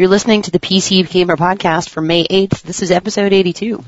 You're listening to the PC Gamer Podcast for May 8th. This is episode 82.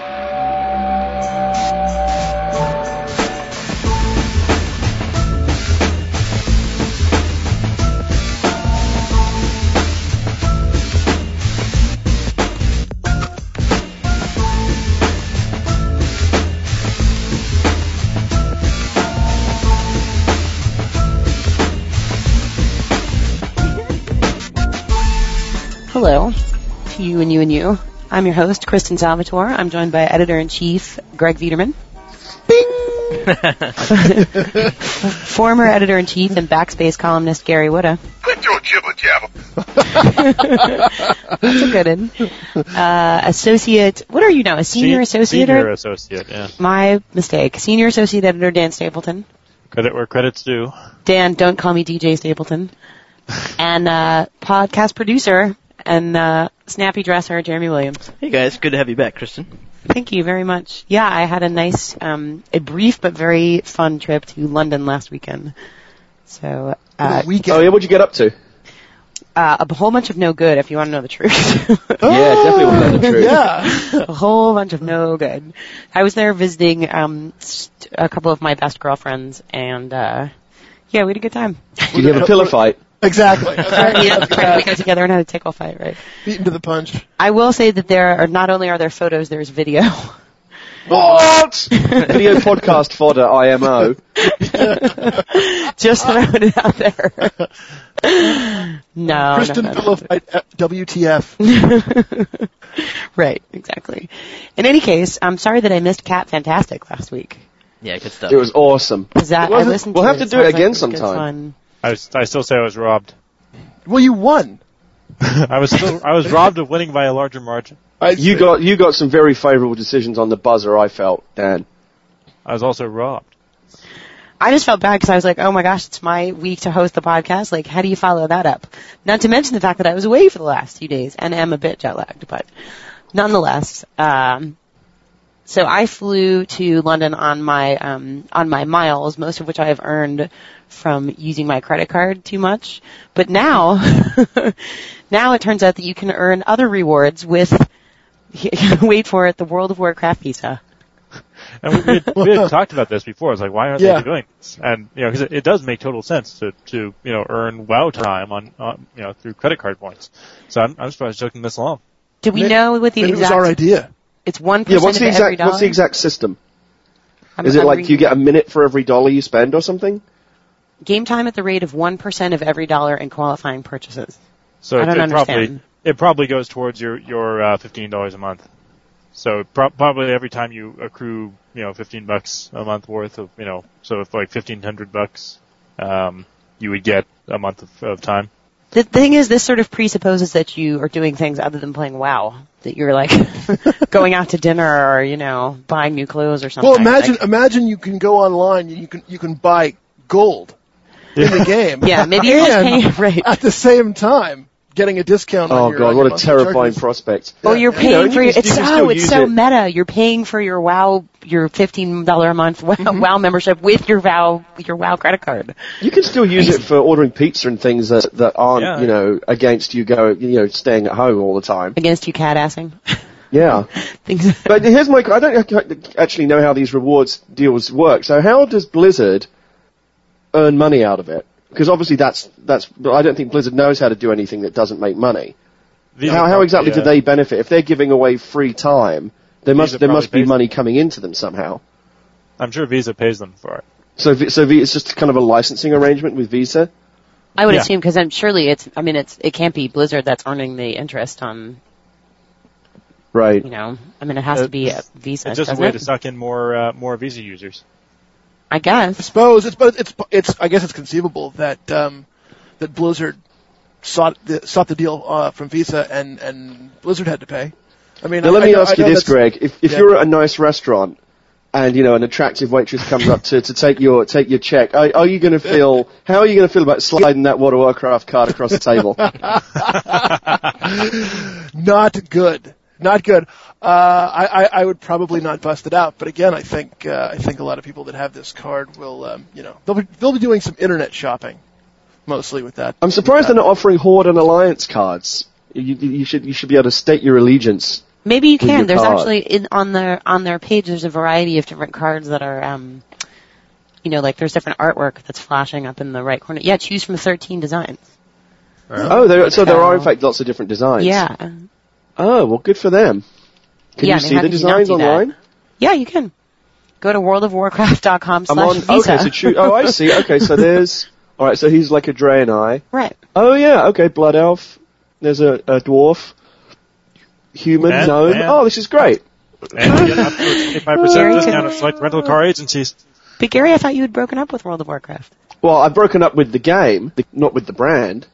Hello to you and you and you. I'm your host, Kristen Salvatore. I'm joined by Editor-in-Chief Greg Viederman. Bing! Former Editor-in-Chief and Backspace columnist Gary Whitta. Quit your jibber-jabber. That's a good one. Associate, what are you now, a senior associate? Senior associate, yeah. My mistake. Senior associate editor Dan Stapleton. Credit where credit's due. Dan, don't call me DJ Stapleton. And podcast producer and snappy dresser, Jeremy Williams. Hey guys, good to have you back, Kristen. Thank you very much. Yeah, I had a nice, a brief but very fun trip to London last weekend. So, weekend. Oh yeah, what'd you get up to? A whole bunch of no good, if you want to know the truth. Yeah, definitely want to know the truth. Yeah. A whole bunch of no good. I was there visiting a couple of my best girlfriends, and yeah, we had a good time. Did you have a pillow fight? Exactly. Yeah, we got together and had a tickle fight, right? Beaten to the punch. I will say that there are not only are there photos, there's video. What? Video podcast fodder, IMO. Just throwing it out there. No. Kristen pillow fight, WTF. Right, exactly. In any case, I'm sorry that I missed Cat Fantastic last week. Yeah, good stuff. It was awesome. We'll have to do it again sometime. I still say I was robbed. Well, you won. I was robbed of winning by a larger margin. You got some very favourable decisions on the buzzer, I felt, Dan. I was also robbed. I just felt bad because I was like, oh my gosh, it's my week to host the podcast. Like, how do you follow that up? Not to mention the fact that I was away for the last 2 days and am a bit jet lagged, but nonetheless, so I flew to London on my miles, most of which I have earned from using my credit card too much. But now, now it turns out that you can earn other rewards with, wait for it, the World of Warcraft visa. And we had talked about this before. It's like, why aren't they doing this? And, because it does make total sense to earn WoW time on through credit card points. So I'm surprised it took them this long. Did we know what the exact... It was our idea. It's 1% of every dollar? What's the exact system? Is it like you get a minute for every dollar you spend or something? Game time at the rate of 1% of every dollar in qualifying purchases. So I don't understand. It probably goes towards your $15 a month. So probably every time you accrue, $15 a month worth of, so if like $1,500, you would get a month of time. The thing is, this sort of presupposes that you are doing things other than playing WoW. That you're like going out to dinner or, buying new clothes or something. Well, imagine you can go online and you can buy gold in the game. Yeah, maybe you're just paying, right. At the same time, getting a discount on your... Oh god, what a terrifying prospect. Oh, you're paying for it's so meta. You're paying for your WoW, your $15 a month WoW membership with your WoW credit card. You can still use it for ordering pizza and things that aren't, against you staying at home all the time. Against you cat-assing. Yeah. But here's I don't actually know how these rewards deals work. So how does Blizzard earn money out of it? Because obviously but I don't think Blizzard knows how to do anything that doesn't make money. How exactly do they benefit? If they're giving away free time, there must be money coming into them somehow. I'm sure Visa pays them for it. So it's just kind of a licensing arrangement with Visa? I would assume, because surely it can't be Blizzard that's earning the interest on... Right. it has to be Visa. It's just a way to suck in more Visa users. I guess. I suppose I guess it's conceivable that that Blizzard sought the deal from Visa and Blizzard had to pay. Now let me ask you this, Greg. If you're at a nice restaurant and an attractive waitress comes up to take your check, how are you going to feel about sliding that World of Warcraft card across the table? Not good. Not good. I would probably not bust it out, but again, I think a lot of people that have this card will, they'll be doing some internet shopping, mostly with that. I'm surprised they're not offering Horde and Alliance cards. You should be able to state your allegiance. Maybe you With your can. There's card. actually on their page. There's a variety of different cards that are, like there's different artwork that's flashing up in the right corner. Yeah, choose from 13 designs. Oh, there are in fact lots of different designs. Yeah. Oh, well, good for them. Can you see the designs online? Yeah, you can. Go to worldofwarcraft.com/visa. I'm on. Okay, so choose. Oh, I see. Okay, so there's. All right, so he's like a Draenei. Right. Oh yeah. Okay, Blood Elf. There's a dwarf. Human gnome. Oh, this is great. And you get up to a 25% discount at select rental car agencies. But Gary, I thought you had broken up with World of Warcraft. Well, I've broken up with the game, not with the brand.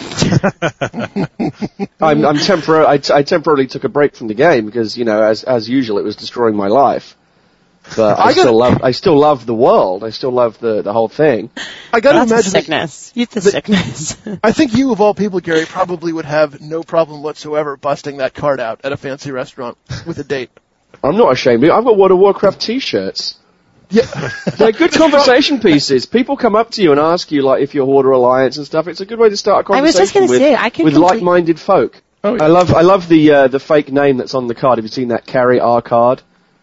I temporarily took a break from the game because, as usual, it was destroying my life. But I still love the world. I still love the whole thing. I got to That's imagine a sickness. It's a sickness. I think you, of all people, Gary, probably would have no problem whatsoever busting that card out at a fancy restaurant with a date. I'm not ashamed. I've got World of Warcraft T-shirts. Yeah, they're good conversation pieces. People come up to you and ask you, like, if you're Hoarder Alliance and stuff. It's a good way to start a conversation with like-minded folk. Oh, yeah. I love the fake name that's on the card. Have you seen that? Carry our card.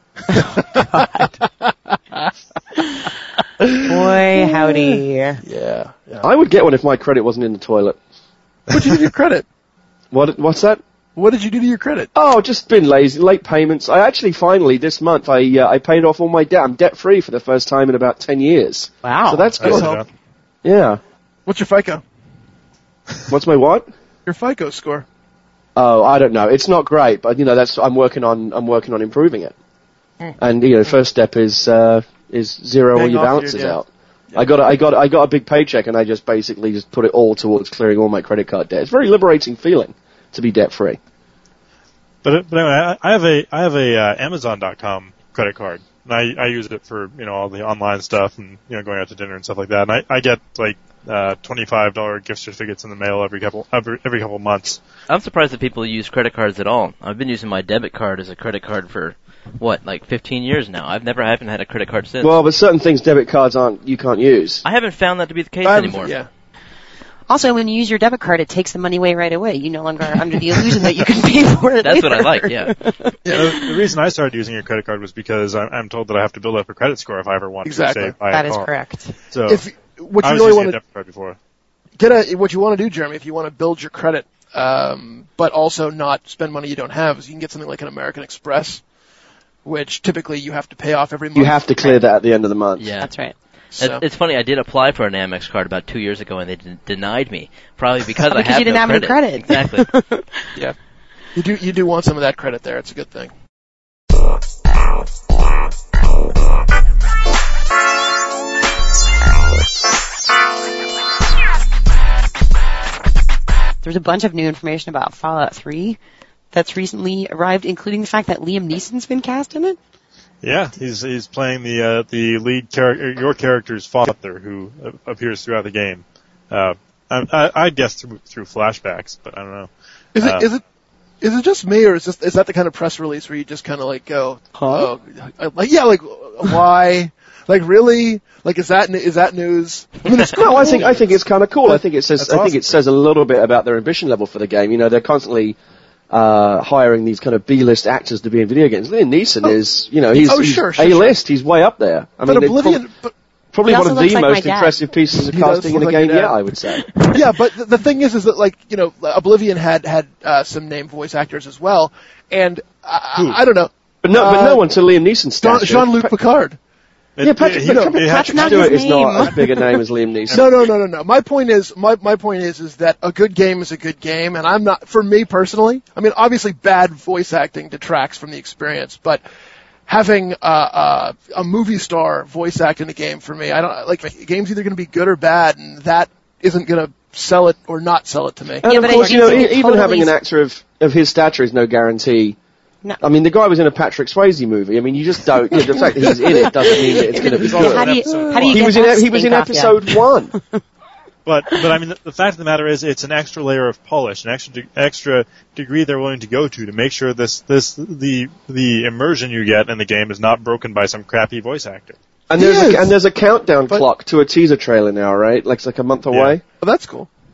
Boy, howdy. Yeah. I would get one if my credit wasn't in the toilet. What did you do to your credit? What's that? What did you do to your credit? Oh, just been lazy. Late payments. I actually finally this month I paid off all my debt. I'm debt free for the first time in about 10 years. Wow. So that's good. Yeah. What's your FICO? What's my what? Your FICO score. Oh, I don't know. It's not great, but I'm working on improving it. And first step is zero all your balances out. Yeah. I got a big paycheck and I just basically just put it all towards clearing all my credit card debt. It's a very liberating feeling to be debt free. But anyway, I have a Amazon.com credit card, and I use it for all the online stuff and going out to dinner and stuff like that. And I get like $25 gift certificates in the mail every couple months. I'm surprised that people use credit cards at all. I've been using my debit card as a credit card for 15 years now. I haven't had a credit card since. Well, but certain things debit cards you can't use. I haven't found that to be the case anymore. Yeah. Also, when you use your debit card, it takes the money away right away. You no longer are under the illusion that you can pay for it That's later. what I like, yeah. The reason I started using a credit card was because I'm told that I have to build up a credit score if I ever want to, say, buy a car. That is correct. So, what I you was really using want a debit card before. What you want to do, Jeremy, if you want to build your credit, but also not spend money you don't have, is you can get something like an American Express, which typically you have to pay off every month. You have to clear that at the end of the month. Yeah. That's right. So. It's funny, I did apply for an Amex card about 2 years ago and they denied me. Probably because I because have you didn't no have any credit. Exactly. Yeah. You do want some of that credit there. It's a good thing. There's a bunch of new information about Fallout 3 that's recently arrived, including the fact that Liam Neeson's been cast in it. Yeah, he's playing the lead character, your character's father, who appears throughout the game. I guess through flashbacks, but I don't know. Is it just me, or is that the kind of press release where you just kind of like go, huh? Why? Like really? Like is that news? I mean, it's cool. No, I think it's kind of cool. I think it says a little bit about their ambition level for the game. They're constantly hiring these kind of B-list actors to be in video games. Liam Neeson is, he's A-list. He's way up there. But Oblivion, probably one of the like most impressive pieces of casting in a game yet, I would say. Yeah, but the thing is that Oblivion had some named voice actors as well, and I don't know. But no one to Liam Neeson's stature. Jean-Luc Picard. Patrick Stewart is not as big a name as Liam Neeson. No. My point is that a good game is a good game, and I'm not, for me personally, I mean, obviously bad voice acting detracts from the experience, but having a movie star voice act in a game, for me, I don't, like, a game's either going to be good or bad, and that isn't going to sell it or not sell it to me. And of course, even having an actor of his stature is no guarantee. No. I mean, the guy was in a Patrick Swayze movie. I mean, you just don't. The fact that he's in it doesn't mean that it's going to be good. How do you he was in episode 1. But I mean, the fact of the matter is, it's an extra layer of polish, an extra degree they're willing to go to make sure the immersion you get in the game is not broken by some crappy voice actor. And there's a countdown clock to a teaser trailer now, right? Like it's like a month away. Oh, that's cool.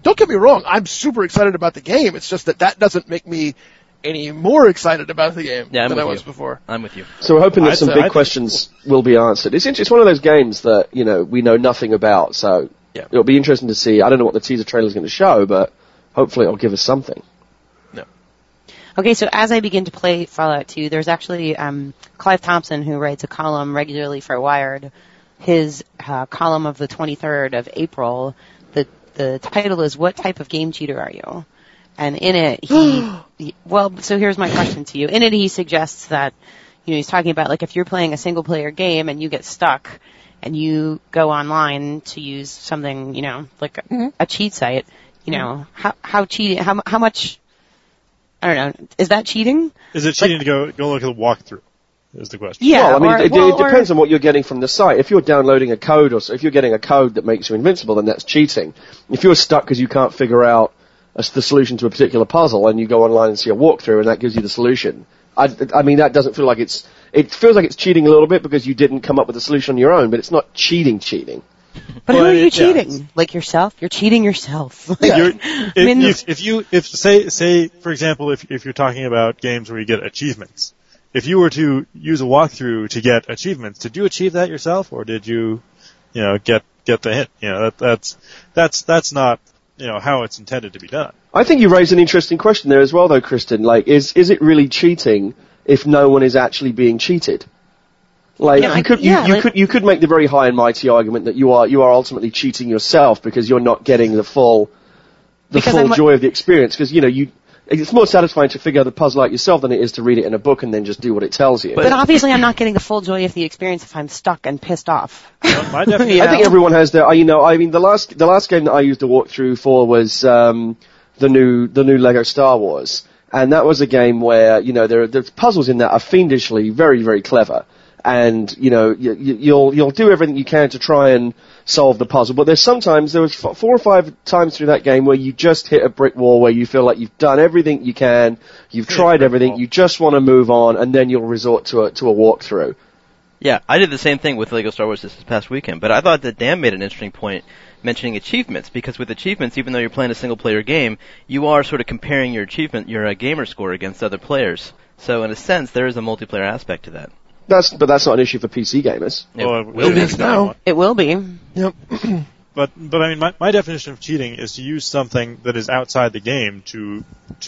don't get me wrong, I'm super excited about the game. It's just that doesn't make me any more excited about the game than I was before. I'm with you. So we're hoping that some big questions will be answered. It's one of those games that, we know nothing about, so it'll be interesting to see. I don't know what the teaser trailer is going to show, but hopefully it'll give us something. No. Okay, so as I begin to play Fallout 2, there's actually Clive Thompson, who writes a column regularly for Wired. His column of the 23rd of April, the title is, "What Type of Game Cheater Are You?" And in it, so here's my question to you. In it, he suggests that, he's talking about, like, if you're playing a single-player game and you get stuck and you go online to use something, like a cheat site, how cheating, how much, I don't know, is that cheating? Is it cheating to go look at the walkthrough? Is the question. Yeah. Well, it depends on what you're getting from the site. If you're downloading a code, or if you're getting a code that makes you invincible, then that's cheating. If you're stuck because you can't figure out the solution to a particular puzzle, and you go online and see a walkthrough, and that gives you the solution, that doesn't feel like it feels like it's cheating a little bit because you didn't come up with a solution on your own, but it's not cheating. But who are you cheating? Like yourself? You're cheating yourself. Say, for example, if you're talking about games where you get achievements, if you were to use a walkthrough to get achievements, did you achieve that yourself, or did you, get the hint? That's not, how it's intended to be done. I think you raised an interesting question there as well, though, Kristen. Like, is it really cheating if no one is actually being cheated? Like, you could make the very high and mighty argument that you are ultimately cheating yourself because you're not getting the full joy of the experience. Because it's more satisfying to figure out the puzzle out yourself than it is to read it in a book and then just do what it tells you. But obviously, I'm not getting the full joy of the experience if I'm stuck and pissed off. My definition. I think everyone has their. The last game that I used a walkthrough for was the new Lego Star Wars, and that was a game where there's puzzles in that are fiendishly very, very clever. And you'll do everything you can to try and solve the puzzle, but there was 4 or 5 times through that game where you just hit a brick wall, where you feel like you've done everything you can, you've tried everything, you just want to move on, and then you'll resort to a walkthrough. Yeah, I did the same thing with Lego Star Wars this past weekend, but I thought that Dan made an interesting point mentioning achievements, because with achievements, even though you're playing a single-player game, you are sort of comparing your gamer score against other players. So in a sense, there is a multiplayer aspect to that. But that's not an issue for PC gamers. It is now. It will be. Yep. But I mean, my definition of cheating is to use something that is outside the game to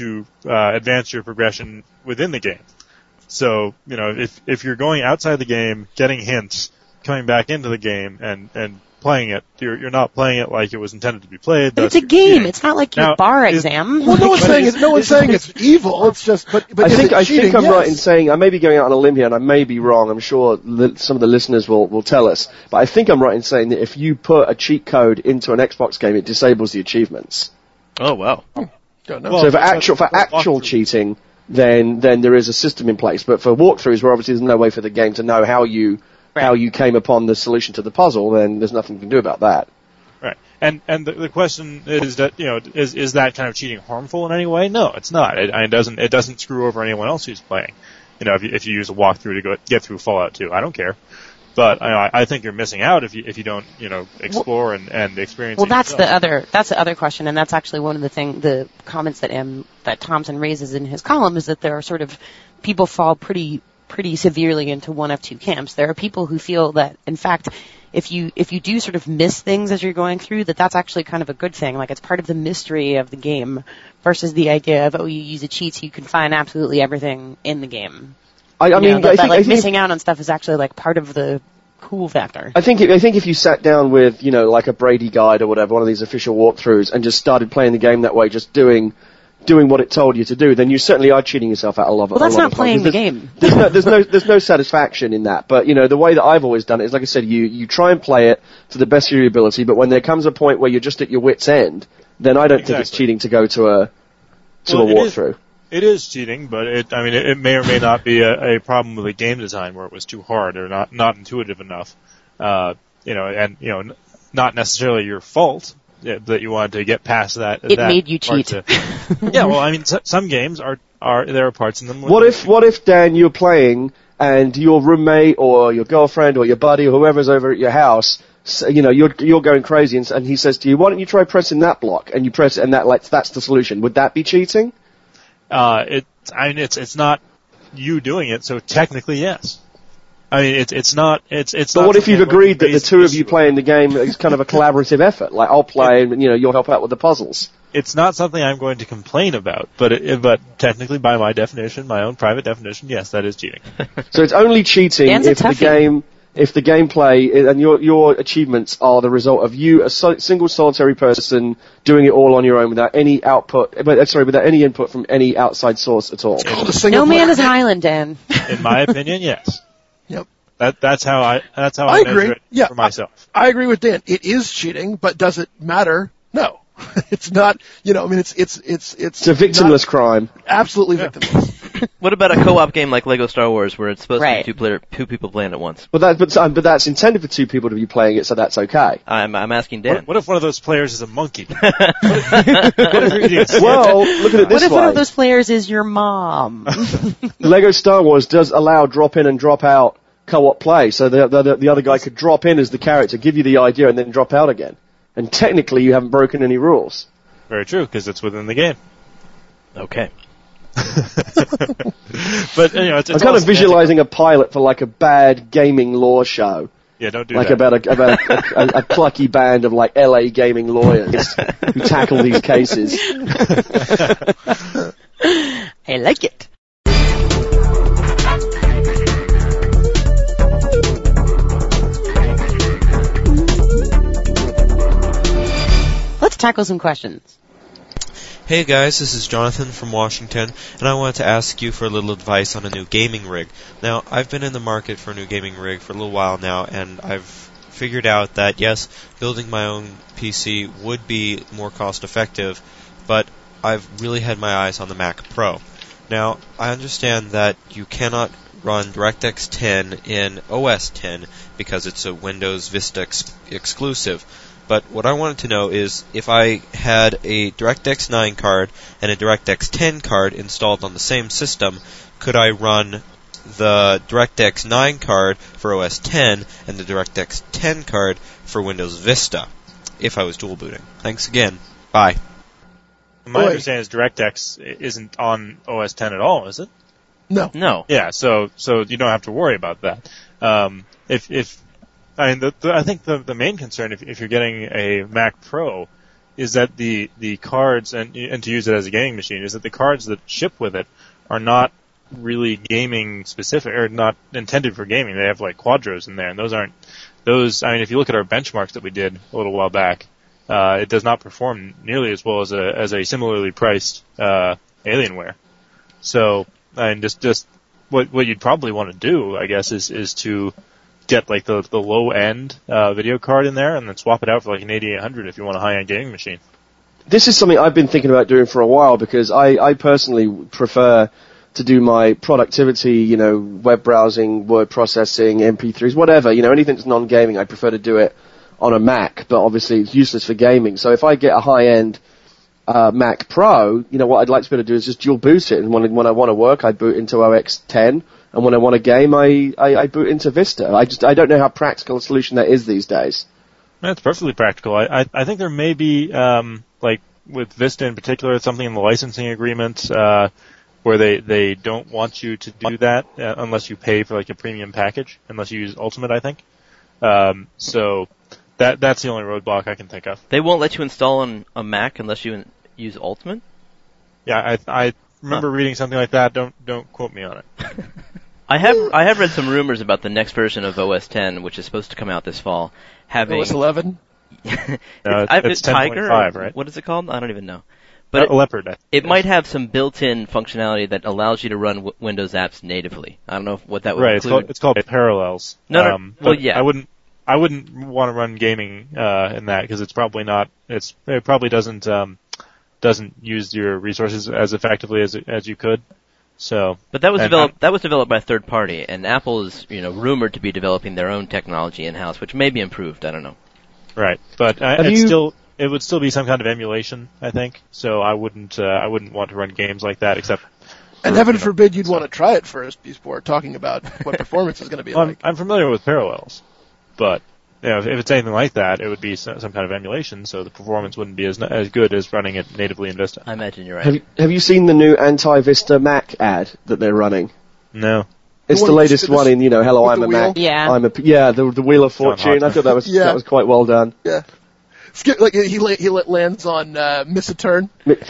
advance your progression within the game. So, if you're going outside the game, getting hints, coming back into the game, and playing it, you're not playing it like it was intended to be played. But it's a game. It's not like your bar exam. Well, no one's saying it's evil. It's just, but I think I'm right in saying, I may be going out on a limb here, and I may be wrong. I'm sure some of the listeners will tell us. But I think I'm right in saying that if you put a cheat code into an Xbox game, it disables the achievements. Oh wow! Don't know. So for actual cheating, then there is a system in place. But for walkthroughs, where obviously there's no way for the game to know how you came upon the solution to the puzzle, then there's nothing you can do about that. Right. And the question is that, is that kind of cheating harmful in any way? No, it's not. It doesn't screw over anyone else who's playing. If you use a walkthrough to get through Fallout 2, I don't care. But I think you're missing out if you don't explore and experience. Well, that's the other question, and that's actually one of the comments that Thompson raises in his column, is that there are sort of people fall pretty severely into one of two camps. There are people who feel that, in fact, if you do sort of miss things as you're going through, that's actually kind of a good thing. Like, it's part of the mystery of the game, versus the idea of, you use a cheat so you can find absolutely everything in the game. I think missing out on stuff is actually like part of the cool factor. I think if you sat down with, like a Brady guide or whatever, one of these official walkthroughs, and just started playing the game that way, just doing what it told you to do, then you certainly are cheating yourself out of love. Well, that's not playing the game. There's no satisfaction in that. But the way that I've always done it is, like I said, you try and play it to the best of your ability. But when there comes a point where you're just at your wit's end, then I don't think it's cheating to go to a walkthrough. It is cheating, but it may or may not be a problem with the game design where it was too hard or not intuitive enough. Not necessarily your fault. That you wanted to get past that. It made you cheat. Yeah, well, some games are there are parts in them. What if Dan, you're playing and your roommate or your girlfriend or your buddy or whoever's over at your house so, you're going crazy, and he says to you, "Why don't you try pressing that block?" And you press it, and that's the solution. Would that be cheating? It's not you doing it, so technically yes. I mean, it's not. But what if you've agreed that the two of you playing the game is kind of a collaborative effort? Like I'll play, and you'll help out with the puzzles. It's not something I'm going to complain about, but technically, by my definition, my own private definition, yes, that is cheating. So it's only cheating if the gameplay and your achievements are the result of you, a single solitary person, doing it all on your own without any without any input from any outside source at all. No man is an island, Dan. In my opinion, yes. Yep. That's how I agree. Measure it for myself. I agree with Dan. It is cheating, but does it matter? No. It's not, it's a victimless crime. Absolutely victimless. What about a co-op game like Lego Star Wars where it's supposed to be two people playing at once? But that's intended for two people to be playing it, so that's okay. I'm asking Dan. What if one of those players is a monkey? Well, look at it this way. What if one of those players is your mom? Lego Star Wars does allow drop in and drop out co-op play, so the other guy could drop in as the character, give you the idea, and then drop out again. And technically, you haven't broken any rules. Very true, because it's within the game. Okay. But it's I'm kind of visualizing a pilot for like a bad gaming law show. Yeah, don't do like that. Like about a plucky band of like LA gaming lawyers who tackle these cases. I like it. Let's tackle some questions. Hey guys, this is Jonathan from Washington, and I wanted to ask you for a little advice on a new gaming rig. Now, I've been in the market for a new gaming rig for a little while now, and I've figured out that, yes, building my own PC would be more cost-effective, but I've really had my eyes on the Mac Pro. Now, I understand that you cannot run DirectX 10 in OS 10 because it's a Windows Vista exclusive. But what I wanted to know is if I had a DirectX 9 card and a DirectX 10 card installed on the same system, could I run the DirectX 9 card for OS 10 and the DirectX 10 card for Windows Vista if I was dual booting? Thanks again. Bye. My understanding is DirectX isn't on OS 10 at all, is it? No. Yeah, so you don't have to worry about that. I think the main concern, if you're getting a Mac Pro, is that the cards, and to use it as a gaming machine, is that the cards that ship with it are not really gaming specific, or not intended for gaming. They have like Quadros in there, and if you look at our benchmarks that we did a little while back, it does not perform nearly as well as a similarly priced Alienware. So, just what you'd probably want to do, I guess, is to get like the low end video card in there and then swap it out for like an 8800 if you want a high end gaming machine. This is something I've been thinking about doing for a while because I personally prefer to do my productivity, web browsing, word processing, MP3s, whatever, anything that's non-gaming, I prefer to do it on a Mac, but obviously it's useless for gaming. So if I get a high end Mac Pro, what I'd like to be able to do is just dual boot it, and when I want to work, I boot into OS 10. And when I want a game, I boot into Vista. I don't know how practical a solution that is these days. That's perfectly practical. I think there may be, like with Vista in particular, something in the licensing agreement, where they don't want you to do that, unless you pay for like a premium package, unless you use Ultimate, I think. So that's the only roadblock I can think of. They won't let you install on a Mac unless you use Ultimate? Yeah, I remember reading something like that. Don't quote me on it. I have read some rumors about the next version of OS 10, which is supposed to come out this fall, having OS 11. It's Tiger, 10.5, right? What is it called? I don't even know. But Leopard. It might have some built-in functionality that allows you to run Windows apps natively. I don't know what that would include. It's called Parallels. No. Well, yeah. I wouldn't want to run gaming in that because it's probably not. It probably doesn't use your resources as effectively as you could. So, but that was developed by a third party, and Apple is rumored to be developing their own technology in house, which may be improved. I don't know. Right, but it would still be some kind of emulation, I think. So I wouldn't want to run games like that, except. And heaven forbid you'd want to try it first before talking about what performance is going to be like. I'm familiar with Parallels, but if it's anything like that, it would be some kind of emulation, so the performance wouldn't be as good as running it natively in Vista. I imagine you're right. Have you seen the new anti-Vista Mac ad that they're running? No. It's the latest one in, hello, I'm a Mac. Yeah. The Wheel of Fortune. I thought that was quite well done. Yeah. Like he lands on Miss a Turn.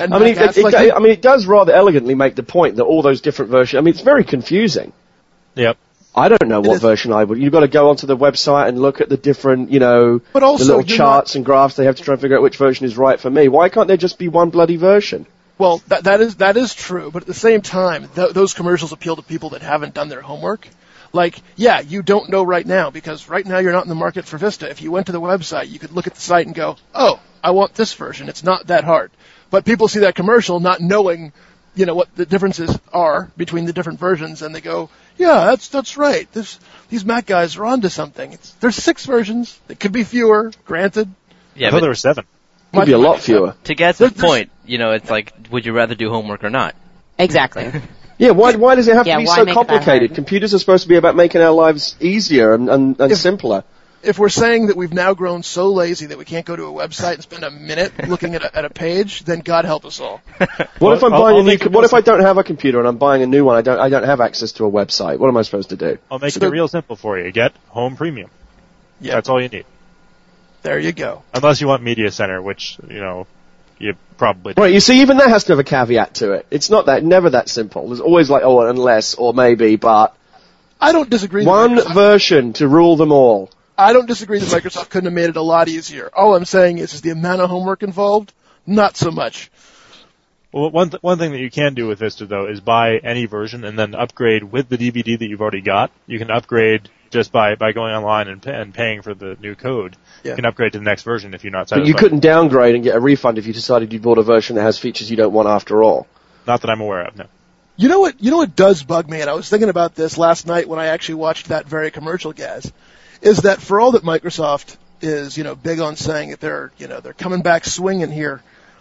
It does rather elegantly make the point that all those different versions. I mean, it's very confusing. Yep. I don't know what version I would. You've got to go onto the website and look at the different, but also, the little charts and graphs they have to try and figure out which version is right for me. Why can't there just be one bloody version? Well, that is true, but at the same time, those commercials appeal to people that haven't done their homework. Like, yeah, you don't know right now, because right now you're not in the market for Vista. If you went to the website, you could look at the site and go, oh, I want this version. It's not that hard. But people see that commercial not knowing, what the differences are between the different versions, and they go, yeah, that's right. These Mac guys are onto something. There's 6 versions. It could be fewer, granted. Yeah, I thought there were 7. Could be a lot fewer. To get to the point, it's like, would you rather do homework or not? Exactly. Yeah, why does it have to be so complicated? Computers are supposed to be about making our lives easier and simpler. If we're saying that we've now grown so lazy that we can't go to a website and spend a minute looking at a page, then God help us all. What if I'm buying what if I don't have a computer and I'm buying a new one? I don't have access to a website. What am I supposed to do? I'll make it real simple for you. Get Home Premium. Yeah, that's all you need. There you go. Unless you want Media Center, which you probably do. Right, you see, even that has to have a caveat to it. It's never that simple. There's always like, unless, or maybe, but... I don't disagree. One version to rule them all. I don't disagree that Microsoft couldn't have made it a lot easier. All I'm saying is the amount of homework involved, not so much. Well, one thing that you can do with Vista, though, is buy any version and then upgrade with the DVD that you've already got. You can upgrade just by going online and paying for the new code. Yeah. You can upgrade to the next version if you're not satisfied. But you couldn't downgrade and get a refund if you decided you bought a version that has features you don't want after all. Not that I'm aware of, no. You know what does bug me, and I was thinking about this last night when I actually watched that very commercial, Gaz, is that for all that Microsoft is, big on saying that they're coming back swinging here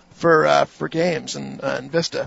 for games and Vista,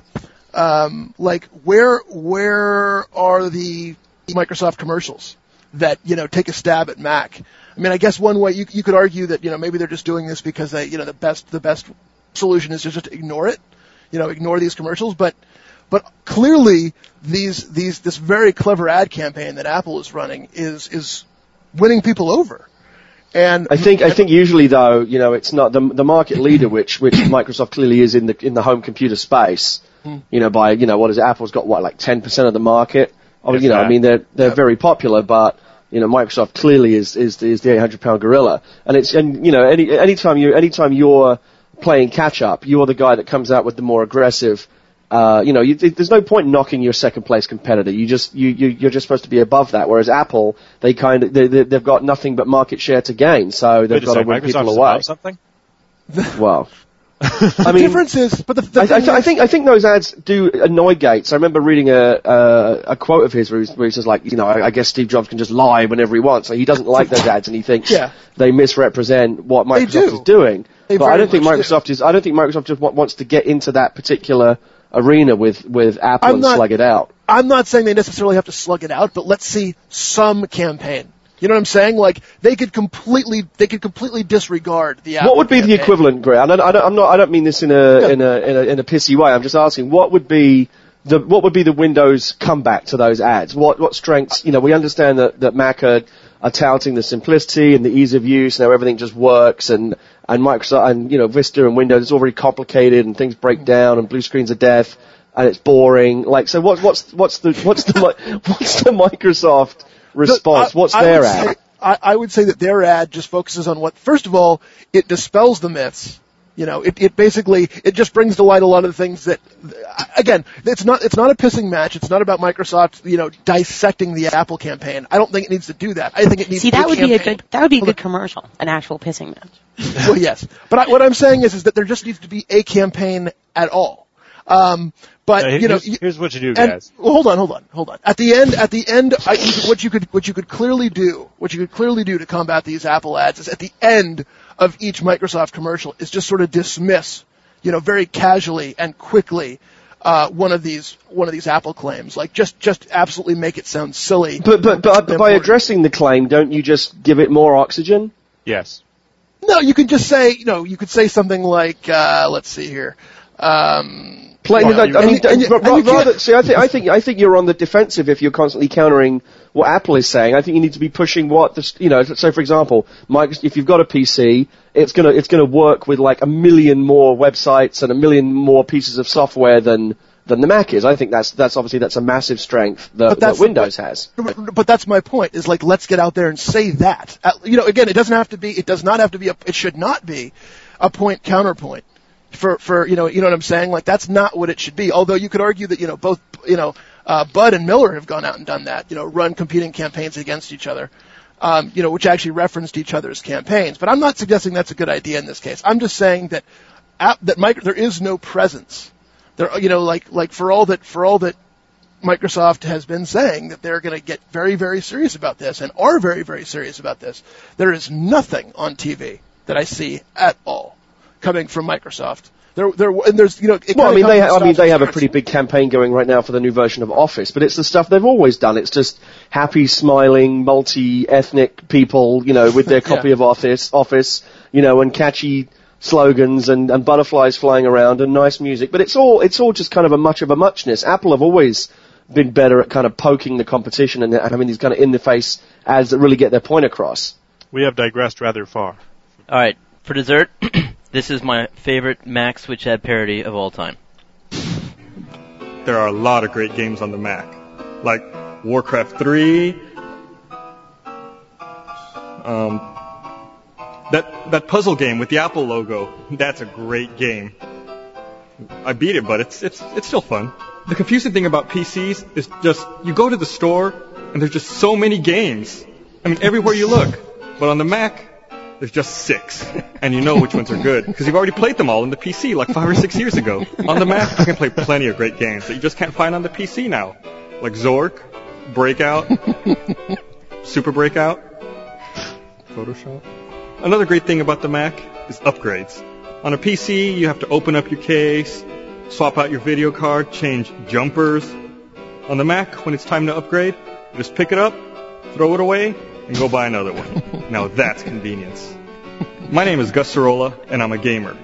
where are the Microsoft commercials that, take a stab at Mac? I mean, I guess one way you could argue that, maybe they're just doing this because they, the best solution is just to ignore it, ignore these commercials, but clearly this very clever ad campaign that Apple is running is winning people over. And I think usually though, it's not the market leader, which Microsoft clearly is in the home computer space. By what is it? Apple's got like 10% of the market. They're very popular, but Microsoft clearly is the 800-pound gorilla. And anytime you're playing catch up, you're the guy that comes out with the more aggressive. There's no point in knocking your second place competitor. You're just supposed to be above that. Whereas Apple, they've got nothing but market share to gain, so they've got to win people away. Something? Well, the difference is, but I think those ads do annoy Gates. I remember reading a quote of his where he says like, I guess Steve Jobs can just lie whenever he wants. So he doesn't like those ads, and he thinks they misrepresent what Microsoft is doing. But I don't think Microsoft just wants to get into that particular arena with Apple and slug it out. I'm not saying they necessarily have to slug it out, but let's see some campaign. You know what I'm saying? Like they could completely disregard the Apple What would be campaign. the equivalent, Grant? I don't mean this in a pissy way. I'm just asking what would be the Windows comeback to those ads? What strengths? We understand that Mac are touting the simplicity and the ease of use, and how everything just works, and Microsoft and Vista and Windows, it's all very complicated and things break down and blue screens are death and it's boring. Like, so what's the Microsoft response? What's their ad? I would say that their ad just focuses on first of all, it dispels the myths. It basically just brings to light a lot of the things that, again, it's not a pissing match. It's not about Microsoft, dissecting the Apple campaign. I don't think it needs to do that. I think it needs to that would be a good commercial, an actual pissing match. Well, yes. But what I'm saying is that there just needs to be a campaign at all. Here's what you do, guys. Well, hold on. At the end, what you could clearly do to combat these Apple ads is at the end of each Microsoft commercial is just sort of dismiss, very casually and quickly, one of these Apple claims. Like just absolutely make it sound silly. But by addressing the claim, don't you just give it more oxygen? Yes. No, you can just say, you could say something like, let's see here. I think you're on the defensive if you're constantly countering what Apple is saying. I think you need to be pushing so for example, if you've got a PC, it's gonna work with like 1 million more websites and 1 million more pieces of software than the Mac is. I think that's a massive strength that Windows has. But that's my point, is like, let's get out there and say that. Again, it should not be a point counterpoint. For you know what I'm saying? Like, that's not what it should be. Although you could argue that, both, Bud and Miller have gone out and done that, run competing campaigns against each other, which actually referenced each other's campaigns. But I'm not suggesting that's a good idea in this case. I'm just saying that there is no presence. There, like for all that Microsoft has been saying that they're going to get very, very serious about this and are very, very serious about this, there is nothing on TV that I see at all coming from Microsoft. They have a pretty big campaign going right now for the new version of Office, but it's the stuff they've always done. It's just happy, smiling, multi-ethnic people, with their copy of Office, and catchy slogans and butterflies flying around and nice music. But it's all just kind of a muchness. Apple have always been better at kind of poking the competition and having these kind of in-the-face ads that really get their point across. We have digressed rather far. All right, for dessert, this is my favorite Mac Switch ad parody of all time. There are a lot of great games on the Mac, like Warcraft 3. That puzzle game with the Apple logo, that's a great game. I beat it, but it's still fun. The confusing thing about PCs is just, you go to the store, and there's just so many games. I mean, everywhere you look. But on the Mac, there's just 6. And you know which ones are good, because you've already played them all on the PC like 5 or 6 years ago. On the Mac, you can play plenty of great games that you just can't find on the PC now. Like Zork, Breakout, Super Breakout, Photoshop. Another great thing about the Mac is upgrades. On a PC, you have to open up your case, swap out your video card, change jumpers. On the Mac, when it's time to upgrade, you just pick it up, throw it away, and go buy another one. Now that's convenience. My name is Gus Sorolla, and I'm a gamer.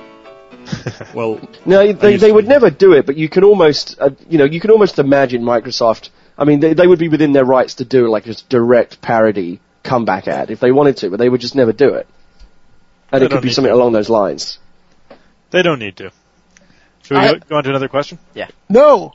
Well, no, they would never do it, but you can almost, imagine Microsoft. I mean, they would be within their rights to do like just direct parody comeback ad if they wanted to, but they would just never do it. And it could be something along those lines. They don't need to. Should we go on to another question? Yeah. No!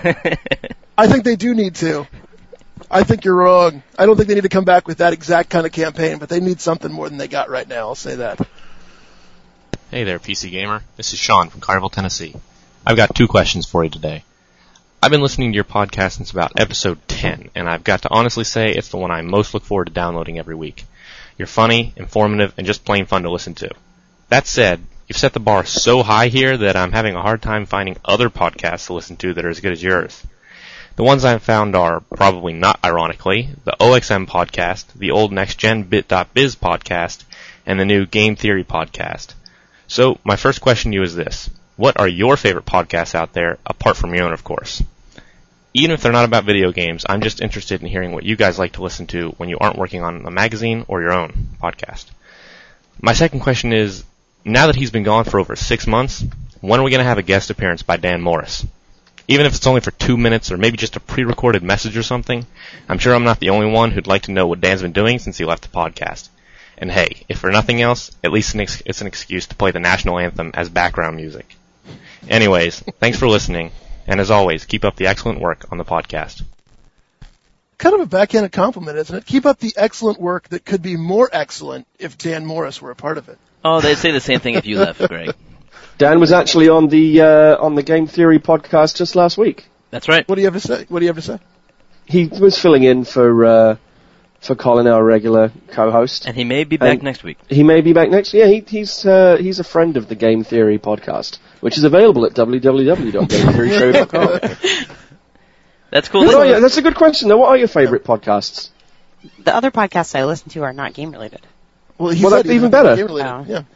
I think they do need to. I think you're wrong. I don't think they need to come back with that exact kind of campaign, but they need something more than they got right now, I'll say that. Hey there, PC Gamer. This is Sean from Carterville, Tennessee. I've got 2 questions for you today. I've been listening to your podcast since about episode 10, and I've got to honestly say it's the one I most look forward to downloading every week. You're funny, informative, and just plain fun to listen to. That said, you've set the bar so high here that I'm having a hard time finding other podcasts to listen to that are as good as yours. The ones I've found are, probably not ironically, the OXM podcast, the old NextGen Bit.biz podcast, and the new Game Theory podcast. So, my first question to you is this. What are your favorite podcasts out there, apart from your own, of course? Even if they're not about video games, I'm just interested in hearing what you guys like to listen to when you aren't working on a magazine or your own podcast. My second question is, now that he's been gone for over 6 months, when are we going to have a guest appearance by Dan Morris? Even if it's only for 2 minutes or maybe just a pre-recorded message or something, I'm sure I'm not the only one who'd like to know what Dan's been doing since he left the podcast. And hey, if for nothing else, at least it's an excuse to play the national anthem as background music. Anyways, thanks for listening, and as always, keep up the excellent work on the podcast. Kind of a backhanded compliment, isn't it? Keep up the excellent work that could be more excellent if Dan Morris were a part of it. Oh, they'd say the same thing if you left, Greg. Dan was actually on the Game Theory podcast just last week. That's right. What do you have to say? He was filling in for Colin, our regular co-host. And he may be back next week. He may be back next. Yeah, he's a friend of the Game Theory podcast, which is available at www.gametheoryshow.com. That's cool. That's a good question, though. What are your favorite podcasts? The other podcasts I listen to are not game-related. Well, that's even better. Yeah.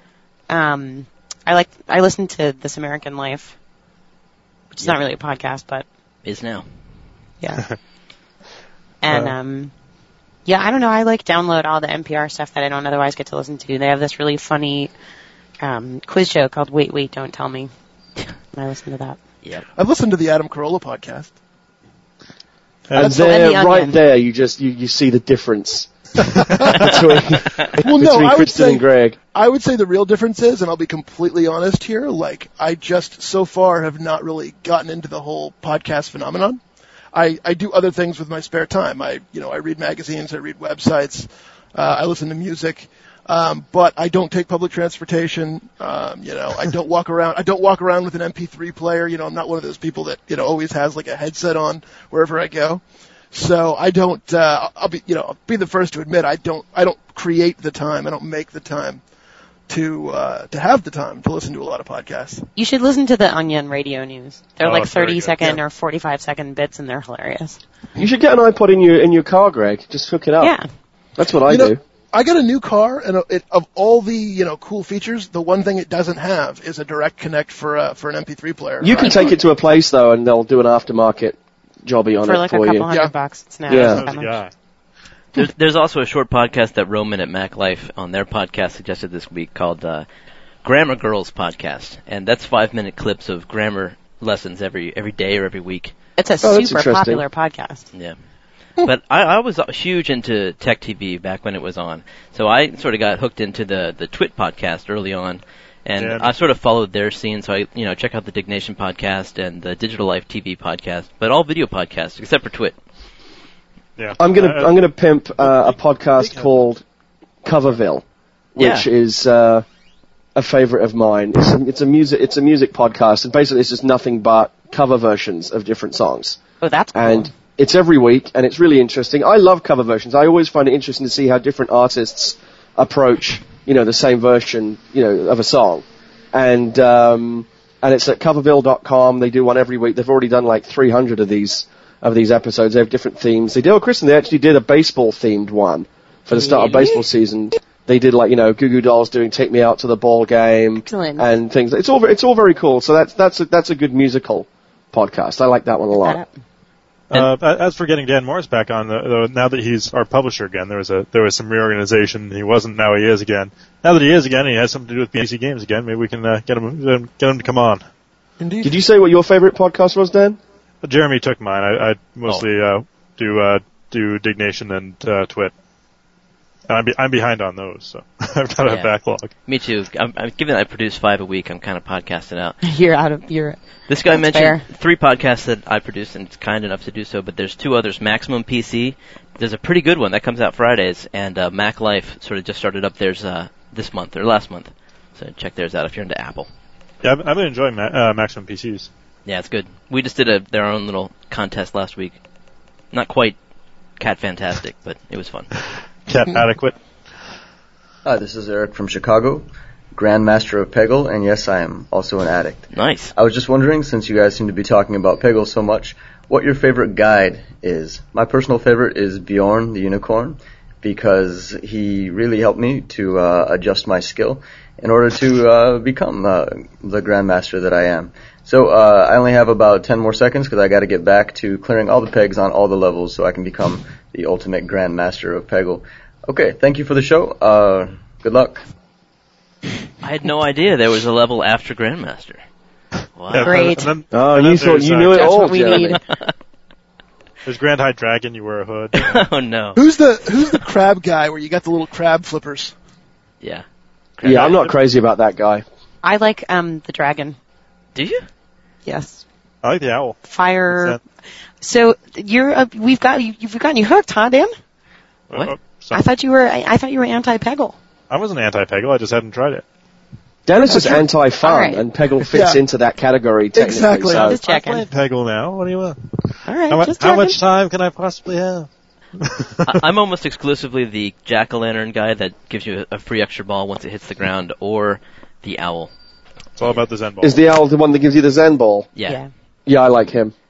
I listen to This American Life, which is not really a podcast, but is now. Yeah. And Yeah, I don't know. I download all the NPR stuff that I don't otherwise get to listen to. They have this really funny quiz show called Wait, Wait, Don't Tell Me. And I listen to that. Yep. I've listened to the Adam Carolla podcast. And there, right there, you see the difference between Kristen and Greg. I would say the real difference is, and I'll be completely honest here, I just so far have not really gotten into the whole podcast phenomenon. I do other things with my spare time. I read magazines, I read websites, I listen to music, but I don't take public transportation. I don't walk around. I don't walk around with an MP3 player. I'm not one of those people that always has a headset on wherever I go. So I don't. I'll be the first to admit I don't create the time. I don't make the time to have the time to listen to a lot of podcasts. You should listen to the Onion radio news. They're 30-second or 45-second bits, and they're hilarious. You should get an iPod in your car, Greg. Just hook it up. Yeah, that's what I do. I got a new car, and of all the cool features, the one thing it doesn't have is a direct connect for an MP3 player. You can take it to a place though, and they'll do an aftermarket jobby on for it for a you. couple $100. It's now. Yeah. There's also a short podcast that Roman at Mac Life on their podcast suggested this week called Grammar Girls Podcast, and that's 5-minute clips of grammar lessons every day or every week. It's a super popular podcast. Yeah. But I was huge into Tech TV back when it was on, so I sort of got hooked into the Twit podcast early on, and I sort of followed their scene. So I check out the Dignation podcast and the Digital Life TV podcast, but all video podcasts except for Twit. Yeah, I'm gonna pimp a podcast called Coverville, which is a favorite of mine. It's a music podcast, and basically it's just nothing but cover versions of different songs. Oh, that's cool. And it's every week, and it's really interesting. I love cover versions. I always find it interesting to see how different artists approach, the same version, of a song. And it's at coverville.com. They do one every week. They've already done 300 of these episodes. They have different themes. Kristen, they actually did a baseball-themed one for the start of baseball season. They did Goo Goo Dolls doing "Take Me Out to the Ball Game" Excellent. And things. It's all very cool. So that's a good musical podcast. I like that one a lot. As for getting Dan Morris back on, now that he's our publisher again, there was some reorganization. He wasn't, now he is again. Now that he is again, he has something to do with PC Games again. Maybe we can get him to come on. Indeed. Did you say what your favorite podcast was, Dan? Jeremy took mine. I mostly do Dignation and Twit. And I'm behind on those, so I've got a backlog. Me too. Given that I produce 5 a week, I'm kind of podcasting out. This guy mentioned 3 podcasts that I produce, and it's kind enough to do so, but there's 2 others. Maximum PC, there's a pretty good one that comes out Fridays, and Mac Life sort of just started up theirs this month, or last month. So check theirs out if you're into Apple. Yeah, I've been enjoying Maximum PCs. Yeah, it's good. We just did their own little contest last week. Not quite Cat Fantastic, but it was fun. Cat adequate. Hi, this is Eric from Chicago, Grandmaster of Peggle, and yes, I am also an addict. Nice. I was just wondering, since you guys seem to be talking about Peggle so much, what your favorite guide is. My personal favorite is Bjorn the Unicorn, because he really helped me to adjust my skill in order to become the Grandmaster that I am. So I only have about 10 more seconds because I got to get back to clearing all the pegs on all the levels so I can become the ultimate Grandmaster of Peggle. Okay, thank you for the show. Good luck. I had no idea there was a level after Grandmaster. Wow. Yeah, Great. And You thought you knew it all, what we Jeremy. need. There's Grand High Dragon, you wear a hood. Oh no. Who's the crab guy where you got the little crab flippers? Yeah. Yeah, I'm not crazy about that guy. I like the dragon. Do you? Yes. I like the owl. Fire. So you've gotten you hooked, huh, Dan? What? I thought you were anti-Peggle. I wasn't anti-Peggle, I just hadn't tried it. Dan is just anti-fun, All right. and Peggle fits into that category technically. Exactly. So. Just checking. I'm playing Peggle now, what do you want? All right, How much time can I possibly have? I'm almost exclusively the jack-o'-lantern guy that gives you a free extra ball once it hits the ground, or the owl. It's all about the Zen Ball. Is the owl the one that gives you the Zen ball? Yeah. Yeah, I like him.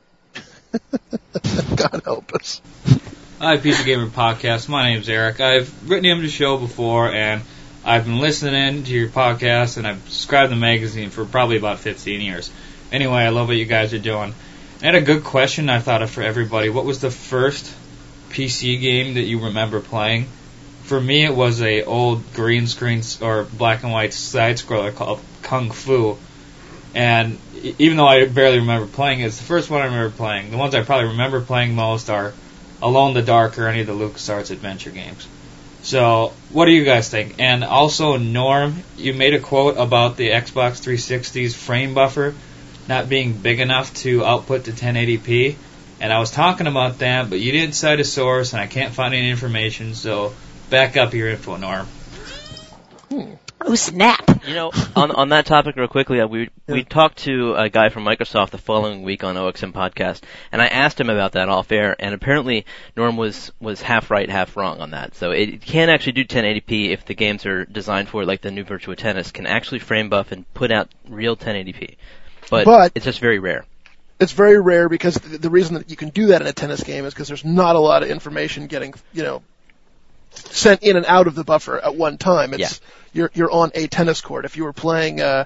God help us. Hi, PC Gamer Podcast. My name's Eric. I've written him to the show before, and I've been listening to your podcast, and I've subscribed to the magazine for probably about 15 years. Anyway, I love what you guys are doing. I had a good question I thought of for everybody. What was the first PC game that you remember playing. For me, it was a old green screen or black and white side scroller called Kung Fu. And even though I barely remember playing it, it's the first one I remember playing. The ones I probably remember playing most are Alone in the Dark or any of the LucasArts adventure games. So, what do you guys think? And also, Norm, you made a quote about the Xbox 360's frame buffer not being big enough to output to 1080p. And I was talking about that, but you didn't cite a source, and I can't find any information, so back up your info, Norm. Oh, snap. You know, on that topic real quickly, we talked to a guy from Microsoft the following week on OXM Podcast, and I asked him about that off air, and apparently Norm was half right, half wrong on that. So it can actually do 1080p if the games are designed for it, like the new Virtua Tennis, can actually frame buff and put out real 1080p. But it's just very rare. It's very rare because the reason that you can do that in a tennis game is because there's not a lot of information getting, sent in and out of the buffer at one time. You're on a tennis court. If you were playing, a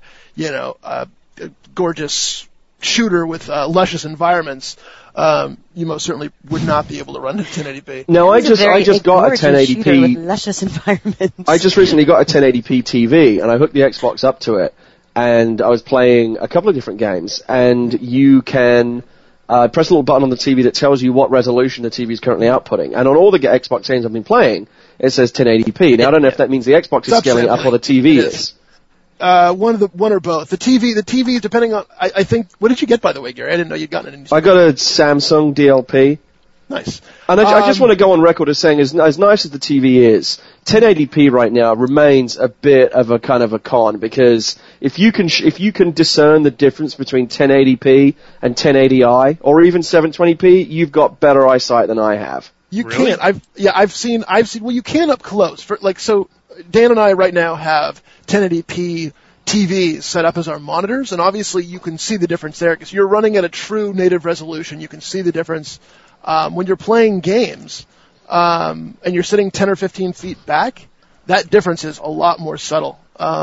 gorgeous shooter with luscious environments, you most certainly would not be able to run at 1080p. No, I just got a 1080p. With luscious environments. I just recently got a 1080p TV, and I hooked the Xbox up to it, and I was playing a couple of different games, and you can press a little button on the TV that tells you what resolution the TV is currently outputting. And on all the Xbox games I've been playing, it says 1080p. Now, I don't know if that means the Xbox is scaling up or the TV is. One or both. The TV, depending on, I think, what did you get, by the way, Gary? I didn't know you'd gotten it. I got a Samsung DLP. Nice. And I just want to go on record as saying, as nice as the TV is, 1080p right now remains a bit of a kind of a con, because if you can discern the difference between 1080p and 1080i, or even 720p, you've got better eyesight than I have. You can't. I've seen. Well, you can up close. So Dan and I right now have 1080p TVs set up as our monitors, and obviously you can see the difference there because you're running at a true native resolution. You can see the difference. When you're playing games, and you're sitting 10 or 15 feet back, that difference is a lot more subtle.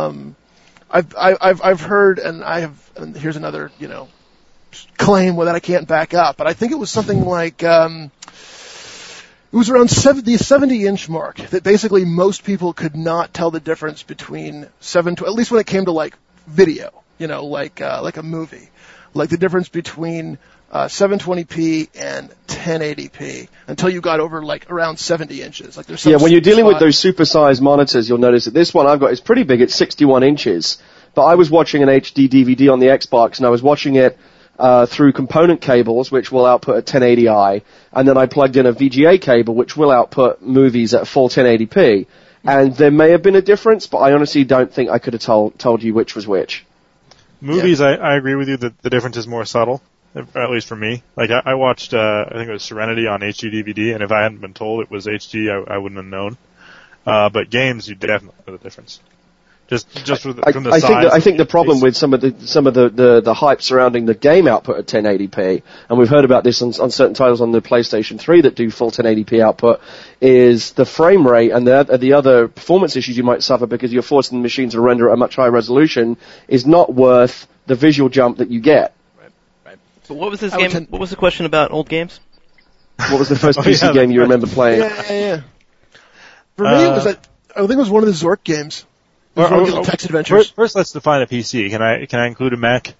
I've heard, and here's another, claim that I can't back up, but I think it was something like, it was around the 70-inch mark that basically most people could not tell the difference between at least when it came to like video, like a movie, like the difference between 720p and 1080p until you got over like around 70 inches. Like there's when you're dealing with those supersized monitors, you'll notice that this one I've got is pretty big. It's 61 inches. But I was watching an HD DVD on the Xbox, and I was watching it through component cables, which will output at 1080i, and then I plugged in a VGA cable, which will output movies at full 1080p. And there may have been a difference, but I honestly don't think I could have told you which was which. Movies, yeah. I agree with you that the difference is more subtle. At least for me. Like, I watched, I think it was Serenity on HD DVD, and if I hadn't been told it was HD, I wouldn't have known. But games, you definitely know the difference. Just from the size. I think the problem with some of the hype surrounding the game output at 1080p, and we've heard about this on certain titles on the PlayStation 3 that do full 1080p output, is the frame rate and the other performance issues you might suffer because you're forcing the machine to render at a much higher resolution is not worth the visual jump that you get. But what was this game? What was the question about old games? What was the first PC game you remember playing? Yeah. For me, it was I think it was one of the Zork games. Text adventures. First, let's define a PC. Can I include a Mac?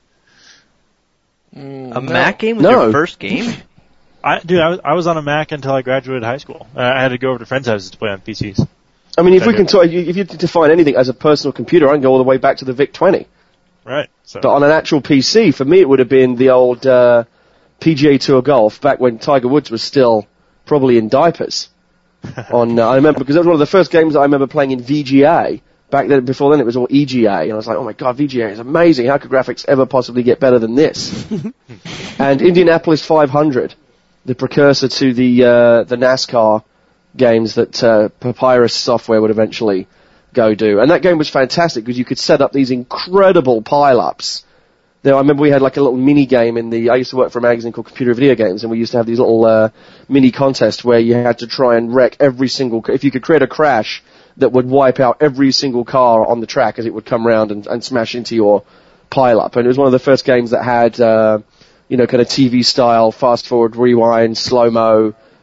A Mac game was your first game? I was on a Mac until I graduated high school. I had to go over to friends' houses to play on PCs. I mean, if you define anything as a personal computer, I can go all the way back to the VIC-20. Right. So. But on an actual PC, for me, it would have been the old PGA Tour Golf back when Tiger Woods was still probably in diapers. I remember because that was one of the first games that I remember playing in VGA. Back then, before then, it was all EGA, and I was like, "Oh my God, VGA is amazing! How could graphics ever possibly get better than this?" And Indianapolis 500, the precursor to the NASCAR games that Papyrus Software would eventually go do. And that game was fantastic because you could set up these incredible pile-ups. There, I remember we had like a little mini game I used to work for a magazine called Computer Video Games, and we used to have these little mini contests where you had to try and wreck every single, if you could create a crash that would wipe out every single car on the track as it would come around and smash into your pile-up. And it was one of the first games that had, kind of TV style, fast forward, rewind, slow-mo,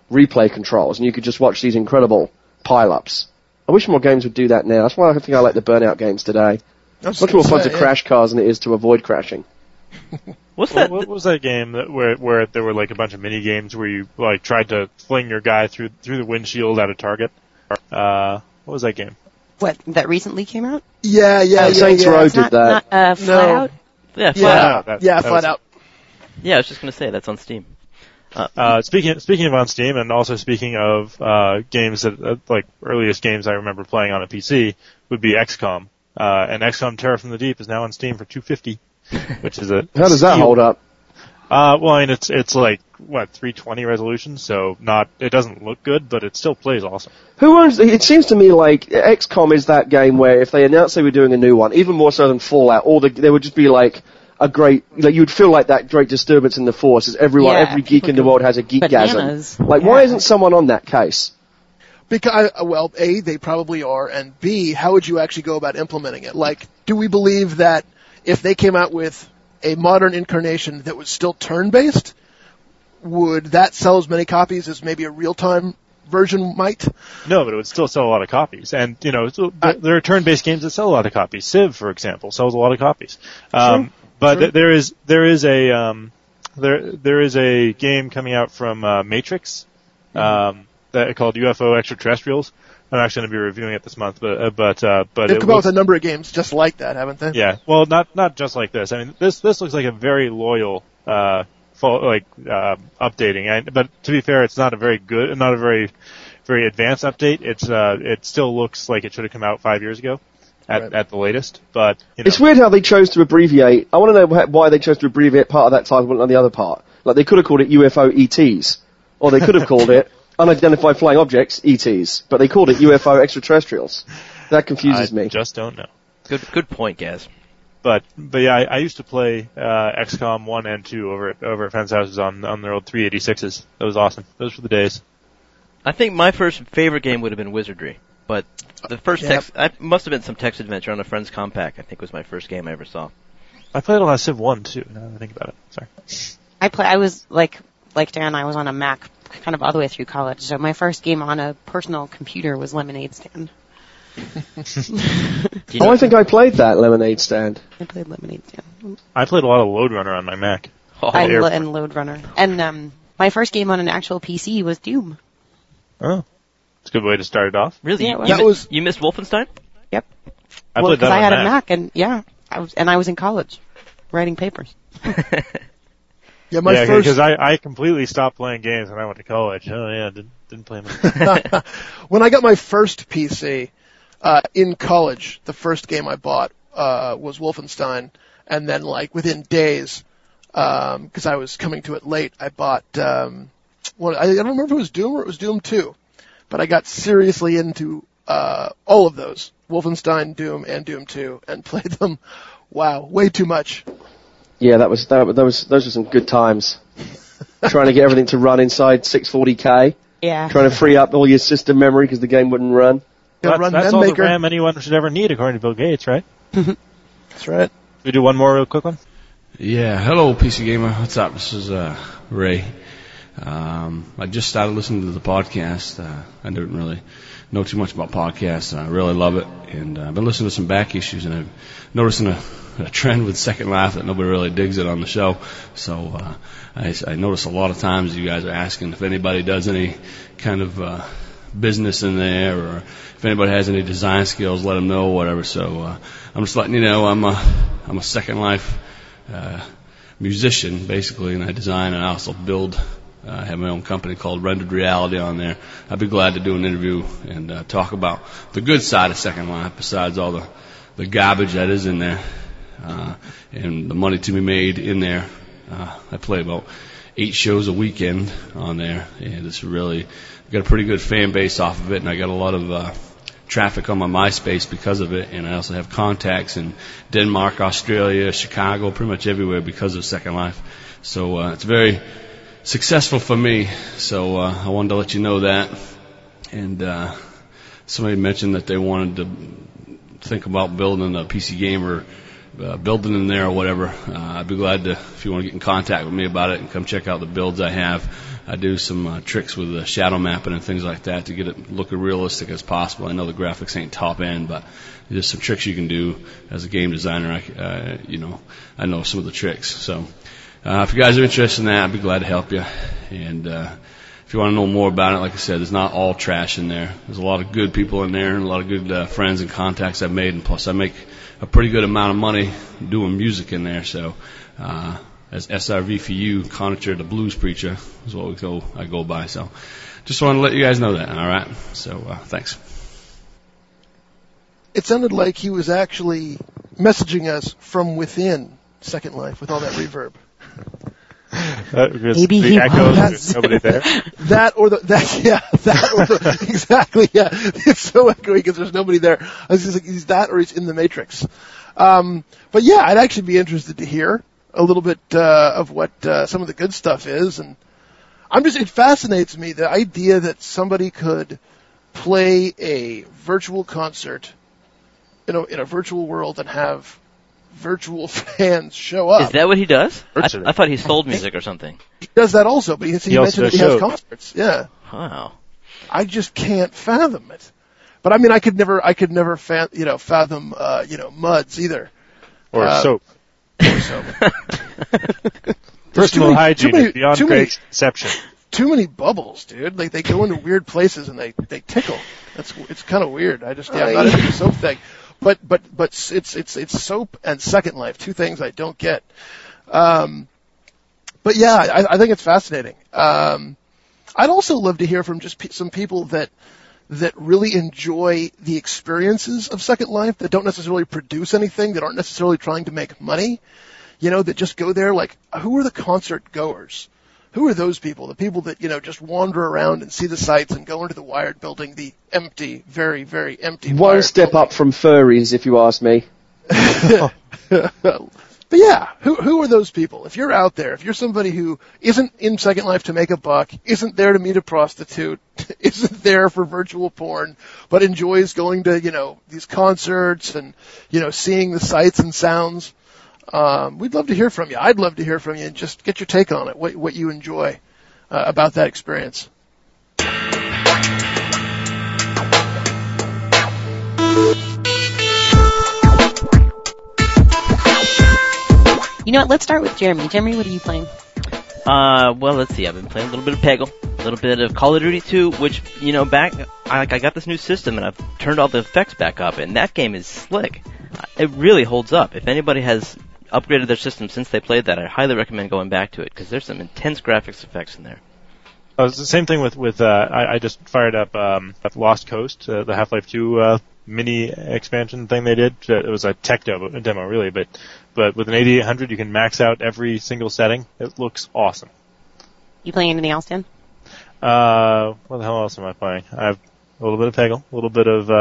replay controls, and you could just watch these incredible pile-ups. I wish more games would do that now. That's why I think I like the Burnout games today. Much more fun to crash cars than it is to avoid crashing. What's that? What was that game where there were like a bunch of mini games where you like tried to fling your guy through the windshield at a target? What was that game? What, that recently came out? Yeah. Saints Row did that. Not, Flat Out? Yeah, Flat Out. Flat Out. Yeah, I was just going to say, that's on Steam. Speaking of on Steam, and also speaking of games that like earliest games I remember playing on a PC would be XCOM. And XCOM Terror from the Deep is now on Steam for $250, which is a How does that hold up? Well, I mean, it's like 320 resolution, so it doesn't look good, but it still plays awesome. Who owns? It seems to me like XCOM is that game where if they announced they were doing a new one, even more so than Fallout, there would just be like a great, like you'd feel like that great disturbance in the force as every geek in the world has a geekgasm. Like, why isn't someone on that case? Because, well, A, they probably are, and B, how would you actually go about implementing it? Like, do we believe that if they came out with a modern incarnation that was still turn-based, would that sell as many copies as maybe a real-time version might? No, but it would still sell a lot of copies. And, there are turn-based games that sell a lot of copies. Civ, for example, sells a lot of copies. But there is a game coming out from Matrix called UFO Extraterrestrials. I'm actually going to be reviewing it this month, but they've come out with a number of games just like that, haven't they? Yeah, well, not just like this. I mean, this looks like a very loyal updating. But to be fair, it's not a very very advanced update. It still looks like it should have come out 5 years ago. At the latest, but It's weird how they chose to abbreviate. I want to know why they chose to abbreviate part of that title and not the other part. Like, they could have called it UFO ETs, or they could have called it Unidentified Flying Objects ETs, but they called it UFO Extraterrestrials. That confuses me. I just don't know. Good point, Gaz. But yeah, I used to play XCOM 1 and 2 over at friends' houses on their old 386s. That was awesome. Those were the days. I think my first favorite game would have been Wizardry, but the first must have been some text adventure on a friend's compact. I think was my first game I ever saw. I played a lot of Civ 1 too. Now that I think about it, sorry. I was like Dan. I was on a Mac kind of all the way through college. So my first game on a personal computer was Lemonade Stand. I think I played that Lemonade Stand. I played Lemonade Stand. I played a lot of Load Runner on my Mac. And Load Runner. And my first game on an actual PC was Doom. Oh. It's a good way to start it off. Really? Yeah, you missed Wolfenstein? Yep. I played that on I had Mac. a Mac, and I was in college, writing papers. Because I completely stopped playing games when I went to college. Oh yeah, didn't play much. When I got my first PC in college, the first game I bought was Wolfenstein, and then like within days, because I was coming to it late, I bought I don't remember if it was Doom or it was Doom 2. But I got seriously into all of those, Wolfenstein, Doom, and Doom 2, and played them, way too much. Yeah, those were some good times. Trying to get everything to run inside 640K. Yeah. Trying to free up all your system memory because the game wouldn't run. That's all the RAM anyone should ever need, according to Bill Gates, right? That's right. We do one more real quick one? Yeah, hello PC Gamer. What's up? This is Ray. I just started listening to the podcast. I didn't really know too much about podcasts. I really love it, and I've been listening to some back issues, and I'm noticing a trend with Second Life that nobody really digs it on the show. So I notice a lot of times you guys are asking if anybody does any kind of business in there, or if anybody has any design skills, let them know, whatever. So I'm just letting you know I'm a Second Life musician, basically, and I design and I also build. I have my own company called Rendered Reality on there. I'd be glad to do an interview and talk about the good side of Second Life besides all the garbage that is in there and the money to be made in there. I play about 8 shows a weekend on there, and it's really got a pretty good fan base off of it, and I got a lot of traffic on my MySpace because of it, and I also have contacts in Denmark, Australia, Chicago, pretty much everywhere because of Second Life. So it's very successful for me, so I wanted to let you know that. And somebody mentioned that they wanted to think about building a PC Gamer building in there or whatever, I'd be glad to, if you want to get in contact with me about it and come check out the builds I have. I do some tricks with shadow mapping and things like that to get it look as realistic as possible. I know the graphics ain't top end, but there's some tricks you can do as a game designer. I know some of the tricks. So if you guys are interested in that, I'd be glad to help you. And if you want to know more about it, like I said, there's not all trash in there. There's a lot of good people in there and a lot of good friends and contacts I've made, and plus I make a pretty good amount of money doing music in there. So as SRV for you, Conniture the Blues Preacher is what I go by. So just want to let you guys know that. All right. So thanks. It sounded like he was actually messaging us from within Second Life with all that reverb. Maybe the he echo, was. there's nobody there. Exactly, yeah. It's so echoey because there's nobody there. I was just like, he's that or he's in the Matrix. But yeah, I'd actually be interested to hear a little bit of what some of the good stuff is, and it fascinates me the idea that somebody could play a virtual concert in a virtual world and have virtual fans show up. Is that what he does? I thought he sold music or something. He does that also, but he mentioned that he has concerts. Yeah. Wow. I just can't fathom it. But I mean, I could never fathom MUDs either. Or soap. Or soap. Personal hygiene is beyond Craig's conception. Too many bubbles, dude. Like they go into weird places and they tickle. It's kind of weird. I'm not into the soap thing. But it's soap and Second Life, two things I don't get. But yeah, I think it's fascinating. I'd also love to hear from just some people that really enjoy the experiences of Second Life, that don't necessarily produce anything, that aren't necessarily trying to make money, that just go there. Like, who are the concert goers? Who are those people? The people that, just wander around and see the sights and go into the Wired building, the empty, very, very empty One step up from furries, if you ask me. But yeah, who are those people? If you're out there, if you're somebody who isn't in Second Life to make a buck, isn't there to meet a prostitute, isn't there for virtual porn, but enjoys going to, these concerts and, seeing the sights and sounds, we'd love to hear from you. I'd love to hear from you and just get your take on it, what you enjoy about that experience. You know what? Let's start with Jeremy. Jeremy, what are you playing? Well, let's see. I've been playing a little bit of Peggle, a little bit of Call of Duty 2, which, I got this new system and I've turned all the effects back up, and that game is slick. It really holds up. If anybody has upgraded their system since they played that, I highly recommend going back to it, because there's some intense graphics effects in there. Oh, it's the same thing with I just fired up Lost Coast, the Half-Life 2 mini expansion thing they did. It was a tech demo really, but with an 8800 you can max out every single setting. It looks awesome. You playing anything else, Dan? What the hell else am I playing? I have a little bit of Peggle, a little bit of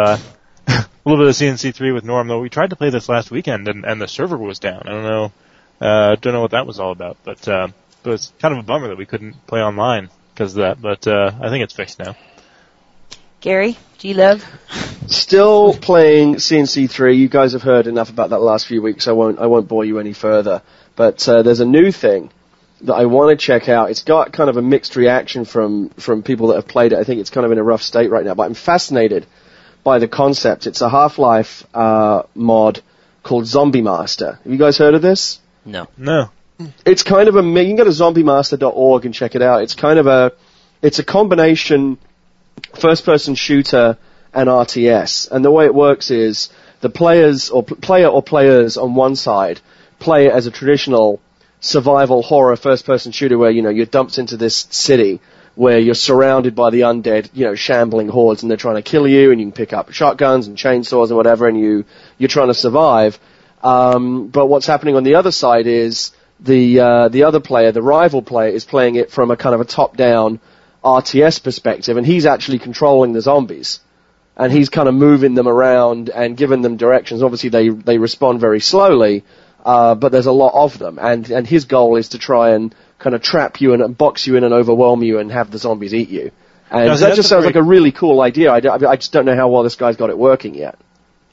CNC3 with Norm, though we tried to play this last weekend and the server was down. I don't know what that was all about, but it's kind of a bummer that we couldn't play online because of that, but I think it's fixed now. Gary, G-Love? Still playing CNC3. You guys have heard enough about that last few weeks. I won't bore you any further. But there's a new thing that I want to check out. It's got kind of a mixed reaction from people that have played it. I think it's kind of in a rough state right now, but I'm fascinated by the concept. It's a Half-Life mod called Zombie Master. Have you guys heard of this? No. It's kind of you can go to zombiemaster.org and check it out. It's a combination first-person shooter and RTS. And the way it works is the players or players on one side play it as a traditional survival horror first-person shooter where, you're dumped into this city where you're surrounded by the undead, shambling hordes, and they're trying to kill you, and you can pick up shotguns and chainsaws and whatever, and you're trying to survive. But what's happening on the other side is the other player, the rival player, is playing it from a kind of a top-down RTS perspective, and he's actually controlling the zombies. And he's kind of moving them around and giving them directions. Obviously, they respond very slowly, but there's a lot of them. And his goal is to try and kind of trap you and box you in and overwhelm you and have the zombies eat you. And that just sounds like a really cool idea. I just don't know how well this guy's got it working yet.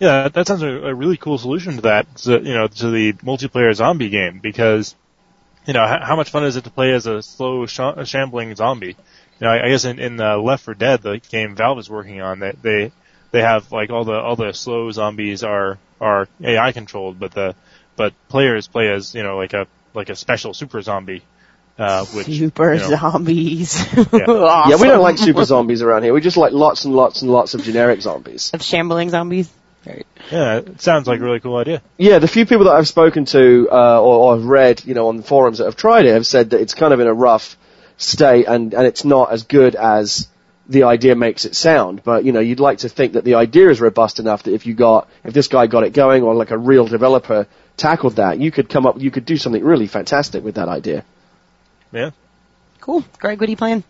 Yeah, that sounds like a really cool solution to that, to the multiplayer zombie game, because, how much fun is it to play as a slow, shambling zombie? I guess in Left 4 Dead, the game Valve is working on, they have, like, all the slow zombies are AI controlled, but players play as, like a special super zombie. Super zombies. Yeah. Awesome. Yeah, we don't like super zombies around here. We just like lots and lots and lots of generic zombies. Of shambling zombies? Right. Yeah, it sounds like a really cool idea. Yeah, the few people that I've spoken to, or have read, on the forums that have tried it have said that it's kind of in a rough state and it's not as good as the idea makes it sound. But, you'd like to think that the idea is robust enough that if this guy got it going or like a real developer tackled that, you could do something really fantastic with that idea. Yeah. Cool. Greg, what are you playing?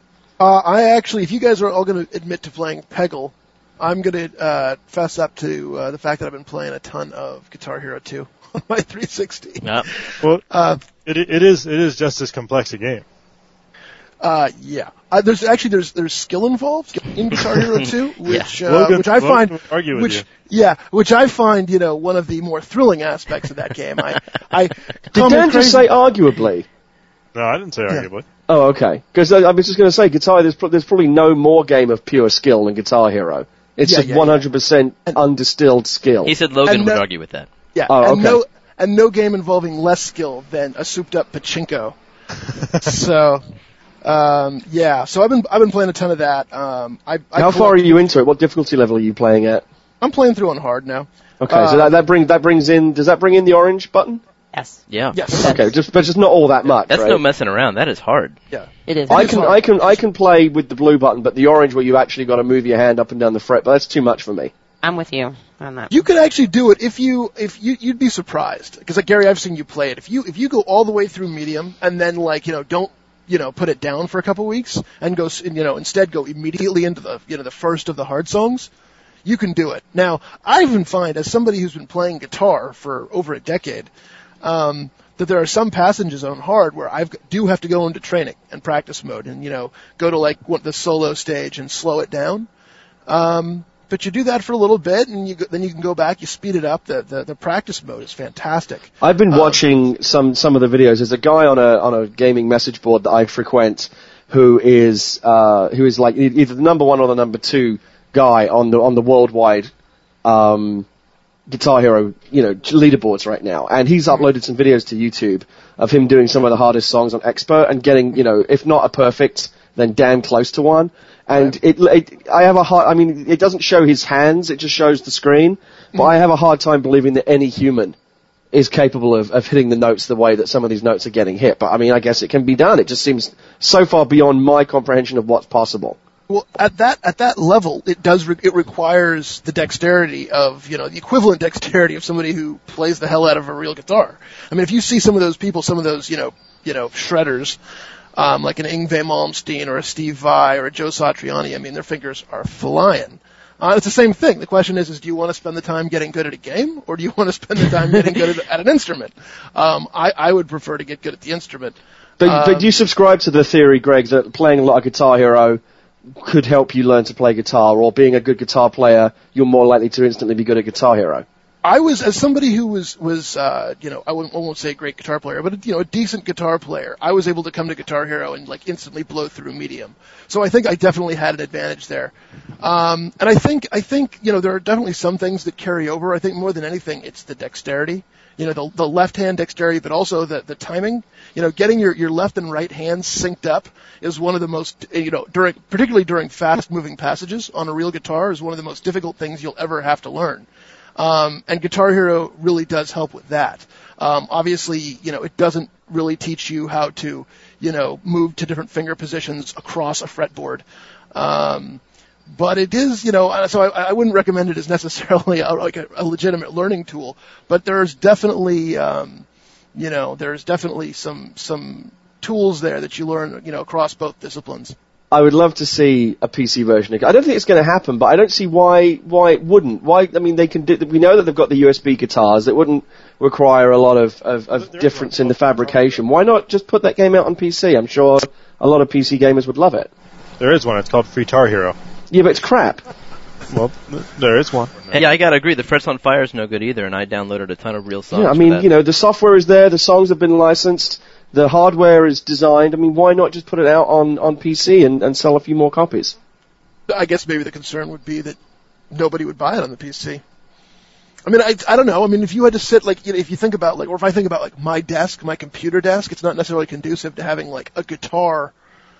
I actually, if you guys are all going to admit to playing Peggle, I'm going to fess up to the fact that I've been playing a ton of Guitar Hero 2 on my 360. Yep. Well, it is just as complex a game. Yeah. There's skill involved in Guitar Hero 2, which Logan, which I find Logan argue with you. Yeah, which I find one of the more thrilling aspects of that game. Did Dan just say arguably? No, I didn't say arguably. Oh, okay. Because I was just going to say, there's probably no more game of pure skill than Guitar Hero. It's just 100% undistilled skill. He said Logan would argue with that. Yeah, oh, okay. and no game involving less skill than a souped-up pachinko. So, so I've been playing a ton of that. How far are you into it? What difficulty level are you playing at? I'm playing through on hard now. Okay, so that brings in. Does that bring in the orange button? Yes. Yeah. Yes. Okay, but just not all that much. That's right? no messing around. That is hard. Yeah. It is. I can play with the blue button, but the orange where you actually got to move your hand up and down the fret, but that's too much for me. I'm with you on that. You could actually do it if you'd be surprised, because like Gary, I've seen you play it. If you go all the way through medium and then don't put it down for a couple weeks and go instead go immediately into the first of the hard songs, you can do it. Now, I even find, as somebody who's been playing guitar for over a decade, that there are some passages on hard where I do have to go into training and practice mode and, go to like the solo stage and slow it down. But you do that for a little bit and then you can go back, you speed it up. The practice mode is fantastic. I've been watching some of the videos. There's a guy on a gaming message board that I frequent who is like either the number one or the number two guy on the worldwide, Guitar Hero, leaderboards right now. And he's uploaded some videos to YouTube of him doing some of the hardest songs on Expert and getting, if not a perfect, then damn close to one. And it doesn't show his hands, it just shows the screen. But I have a hard time believing that any human is capable of hitting the notes the way that some of these notes are getting hit. But I guess it can be done. It just seems so far beyond my comprehension of what's possible. Well, at that level, it requires the dexterity of, the equivalent dexterity of somebody who plays the hell out of a real guitar. I mean, if you see some of those people, some of those, shredders, like an Yngwie Malmsteen or a Steve Vai or a Joe Satriani, their fingers are flying. It's the same thing. The question is do you want to spend the time getting good at a game, or do you want to spend the time getting good at an instrument? I would prefer to get good at the instrument. But do you subscribe to the theory, Greg, that playing a lot of Guitar Hero could help you learn to play guitar, or being a good guitar player, you're more likely to instantly be good at Guitar Hero? I was, as somebody who was I won't say a great guitar player, but a decent guitar player, I was able to come to Guitar Hero and like instantly blow through medium. So I think I definitely had an advantage there. And I think there are definitely some things that carry over. I think more than anything, it's the dexterity. The left hand dexterity, but also the timing. Getting your left and right hands synced up is one of the most, particularly during fast moving passages on a real guitar, is one of the most difficult things you'll ever have to learn. And Guitar Hero really does help with that. Obviously, it doesn't really teach you how to, move to different finger positions across a fretboard. But it is, so I wouldn't recommend it as necessarily a legitimate learning tool. But there's definitely, there's definitely some tools there that you learn, across both disciplines. I would love to see a PC version. I don't think it's going to happen, but I don't see why it wouldn't. They can do. We know that they've got the USB guitars. It wouldn't require a lot of difference in the fabrication. Why not just put that game out on PC? I'm sure a lot of PC gamers would love it. There is one. It's called Free Guitar Hero. Yeah, but it's crap. Well, there is one. Yeah, I gotta agree. The Frets on Fire is no good either, and I downloaded a ton of real songs. Yeah, I for mean, that. the software is there, the songs have been licensed, the hardware is designed. I mean, why not just put it out on PC and sell a few more copies? I guess maybe the concern would be that nobody would buy it on the PC. I mean, I don't know. I mean, if you had to sit, if you think about, or if I think about, my desk, my computer desk, it's not necessarily conducive to having, a guitar,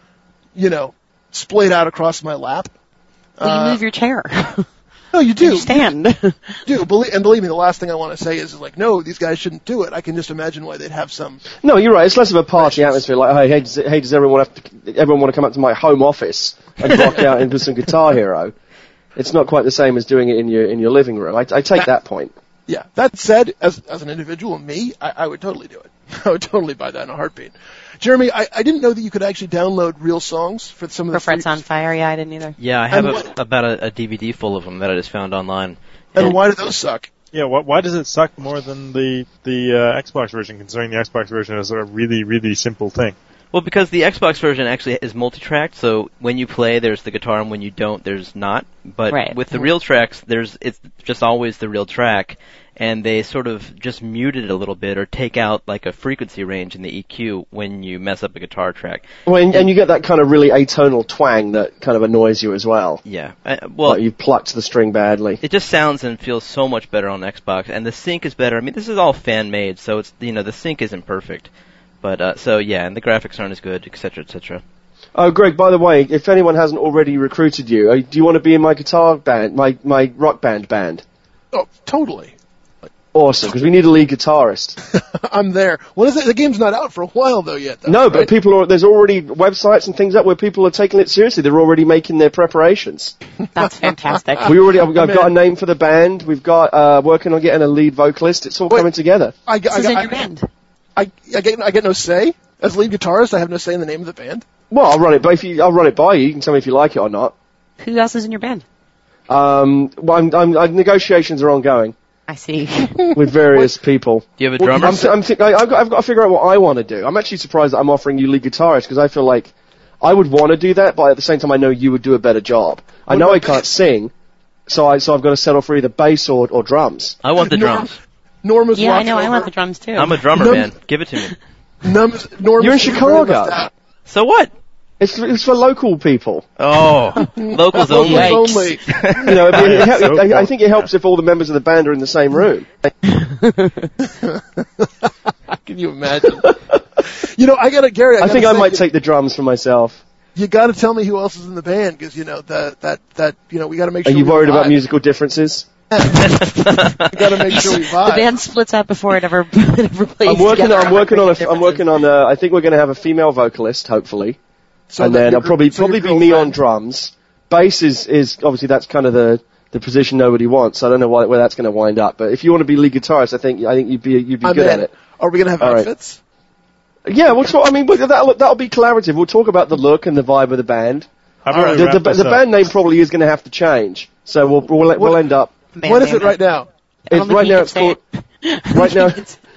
splayed out across my lap. Well, you move your chair. No, you do. You stand. And believe me, the last thing I want to say is no, these guys shouldn't do it. I can just imagine why they'd have some. No, you're right. It's less of a party atmosphere. Hey, does everyone want to come up to my home office and rock out into some Guitar Hero? It's not quite the same as doing it in your living room. I take that point. Yeah. That said, as an individual, I would totally do it. I would totally buy that in a heartbeat. Jeremy, I didn't know that you could actually download real songs for some of the Frets on Fire. Yeah, I didn't either. Yeah, I have about a DVD full of them that I just found online. And why do those suck? Yeah, why does it suck more than the Xbox version, considering the Xbox version is a really, really simple thing? Well, because the Xbox version actually is multi-tracked, so when you play, there's the guitar, and when you don't, there's not. But with the real tracks, it's just always the real track, and they sort of just mute it a little bit or take out a frequency range in the EQ when you mess up a guitar track. Well, and you get that kind of really atonal twang that kind of annoys you as well. Yeah. You plucked the string badly. It just sounds and feels so much better on Xbox, and the sync is better. I mean, this is all fan-made, so it's the sync isn't perfect. But, and the graphics aren't as good, etc., etc. Oh, Greg, by the way, if anyone hasn't already recruited you, do you want to be in my guitar band, my rock band? Oh, totally. Awesome, because we need a lead guitarist. I'm there. What is it? The game's not out for a while, though, yet. No, right? But there's already websites and things up where people are taking it seriously. They're already making their preparations. That's fantastic. I've got a name for the band. We've got, working on getting a lead vocalist. It's all coming together. Who's in your band? I get no say as lead guitarist. I have no say in the name of the band. Well, I'll run it by you. You can tell me if you like it or not. Who else is in your band? Negotiations are ongoing. I see. With various people. Do you have a drummer? I've got to figure out what I want to do. I'm actually surprised that I'm offering you lead guitarist because I feel like I would want to do that, but at the same time I know you would do a better job. I know I can't sing, so I've got to settle for either bass or drums. I want the drums. Norma's yeah, I know. I want the drums too. I'm a drummer, man. Give it to me. You're in Chicago. So what? It's for local people. Oh, locals only. I think it helps if all the members of the band are in the same room. Can you imagine? Gary. I think I might take the drums for myself. You got to tell me who else is in the band because we got to make sure. Are you worried about musical differences? We got to make sure we vibe. The band splits up before it ever plays. I'm working on. I think we're going to have a female vocalist, hopefully. So and then I'll probably be me on drums. Bass is obviously that's kind of the position nobody wants. So I don't know where that's going to wind up. But if you want to be lead guitarist, I think you'd be good at it. Are we going to have outfits? Right. Yeah, we'll talk. I mean, that'll be collaborative. We'll talk about the look and the vibe of the band. The band name probably is going to have to change. So we'll end up. What is it right now? Right now it's called. Right now.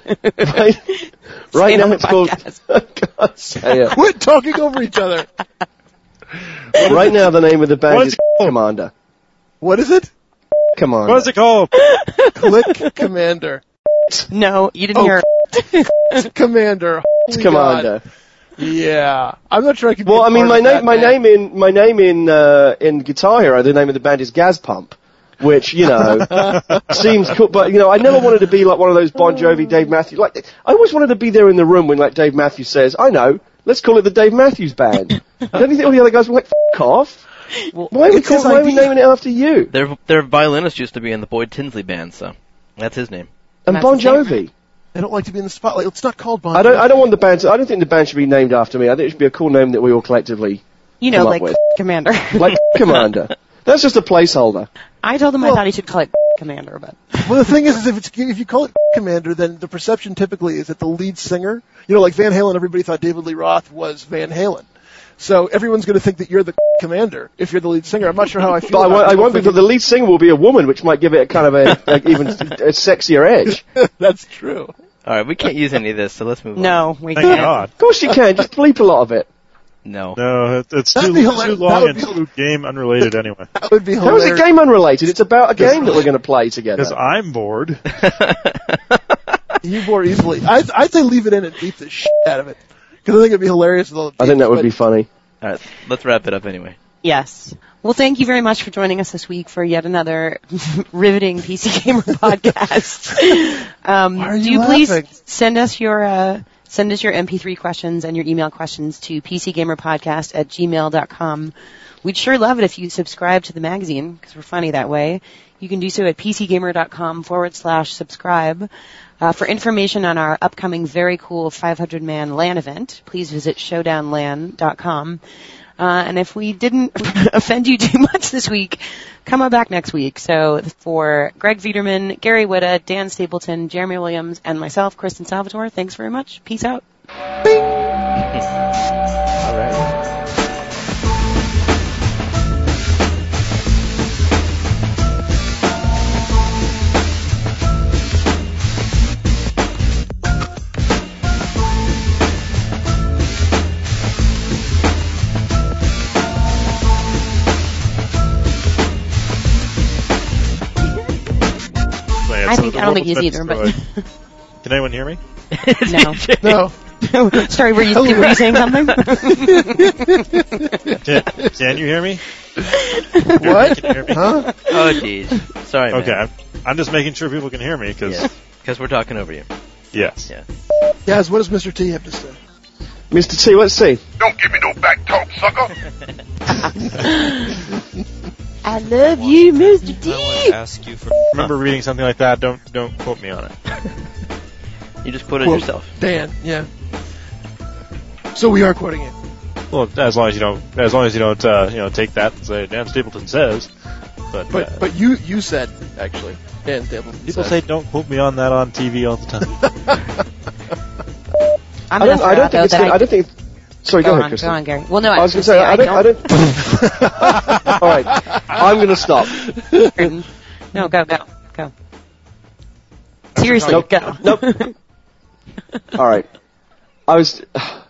Right now it's called. God, say it. Quit talking over each other. Right now the name of the band is Commander. What is it? Commander. What is it called? Click Commander. No, you didn't hear. Commander. It's Commander. God. Yeah, I'm not sure I can. Well, I mean, my name in Guitar Hero, the name of the band is Gaz Pump. Which, seems cool, but, I never wanted to be like one of those Bon Jovi, Dave Matthews. I always wanted to be there in the room when, Dave Matthews says, I know, let's call it the Dave Matthews Band. Don't you think all the other guys were like, f*** off? Well, why are we naming it after you? Their violinist used to be in the Boyd Tinsley Band, so that's his name. And Bon Jovi. I don't like to be in the spotlight. It's not called Bon Jovi. I don't want the band I don't think the band should be named after me. I think it should be a cool name that we all collectively come up with. Commander. Like Commander. That's just a placeholder. I told him I thought he should call it Commander, but. Well, the thing is if you call it Commander, then the perception typically is that the lead singer, like Van Halen, everybody thought David Lee Roth was Van Halen. So everyone's going to think that you're the commander if you're the lead singer. I'm not sure how I feel. But I won't because the lead singer will be a woman, which might give it a kind of even a sexier edge. That's true. All right, we can't use any of this, so let's move on. No, we can't. Of course you can. Just bleep a lot of it. No. No, it's That'd too, be too hilarious. That long would and be- too game unrelated anyway. That would be How hilarious. is it game unrelated? It's about a game that we're going to play together. Because I'm bored. You more easily. I'd say leave it in and beat the shit out of it. Because I think it'd be hilarious. With all the I think that would but- be funny. All right, let's wrap it up anyway. Yes. Well, thank you very much for joining us this week for yet another riveting PC Gamer podcast. Why are do you please laughing? send us your MP3 questions and your email questions to pcgamerpodcast@gmail.com. We'd sure love it if you subscribe to the magazine, because we're funny that way. You can do so at pcgamer.com/subscribe. For information on our upcoming very cool 500-man LAN event, please visit showdownlan.com. And if we didn't offend you too much this week, come on back next week. So for Greg Viederman, Gary Whitta, Dan Stapleton, Jeremy Williams, and myself, Kristen Salvatore, thanks very much. Peace out. All right. I don't think he's either, but Can anyone hear me? no. No. Sorry, were you saying something? Can you hear me? What? Can you hear me? Huh? Oh, jeez. Sorry, man. Okay, I'm just making sure people can hear me because Because we're talking over you. yes. Yeah. Guys, what does Mr. T have to say? Mr. T, let's see. Don't give me no back talk, sucker. I love you, Mr. I want T. to ask you for. I remember reading something like that. Don't quote me on it. You just quoted Well, yourself. Dan, yeah. So we are quoting it. Well, as long as you don't, take that and say Dan Stapleton says. But you said, actually, Dan Stapleton People said. say don't quote me on that on TV all the time. I'm gonna throw out, though, that I don't think. Sorry, go ahead, Kristen. Go on, Gary. Well, no, I was going to say, I don't. All right, I'm going to stop. No, go. Seriously, Nope. go. Nope. All right. I was.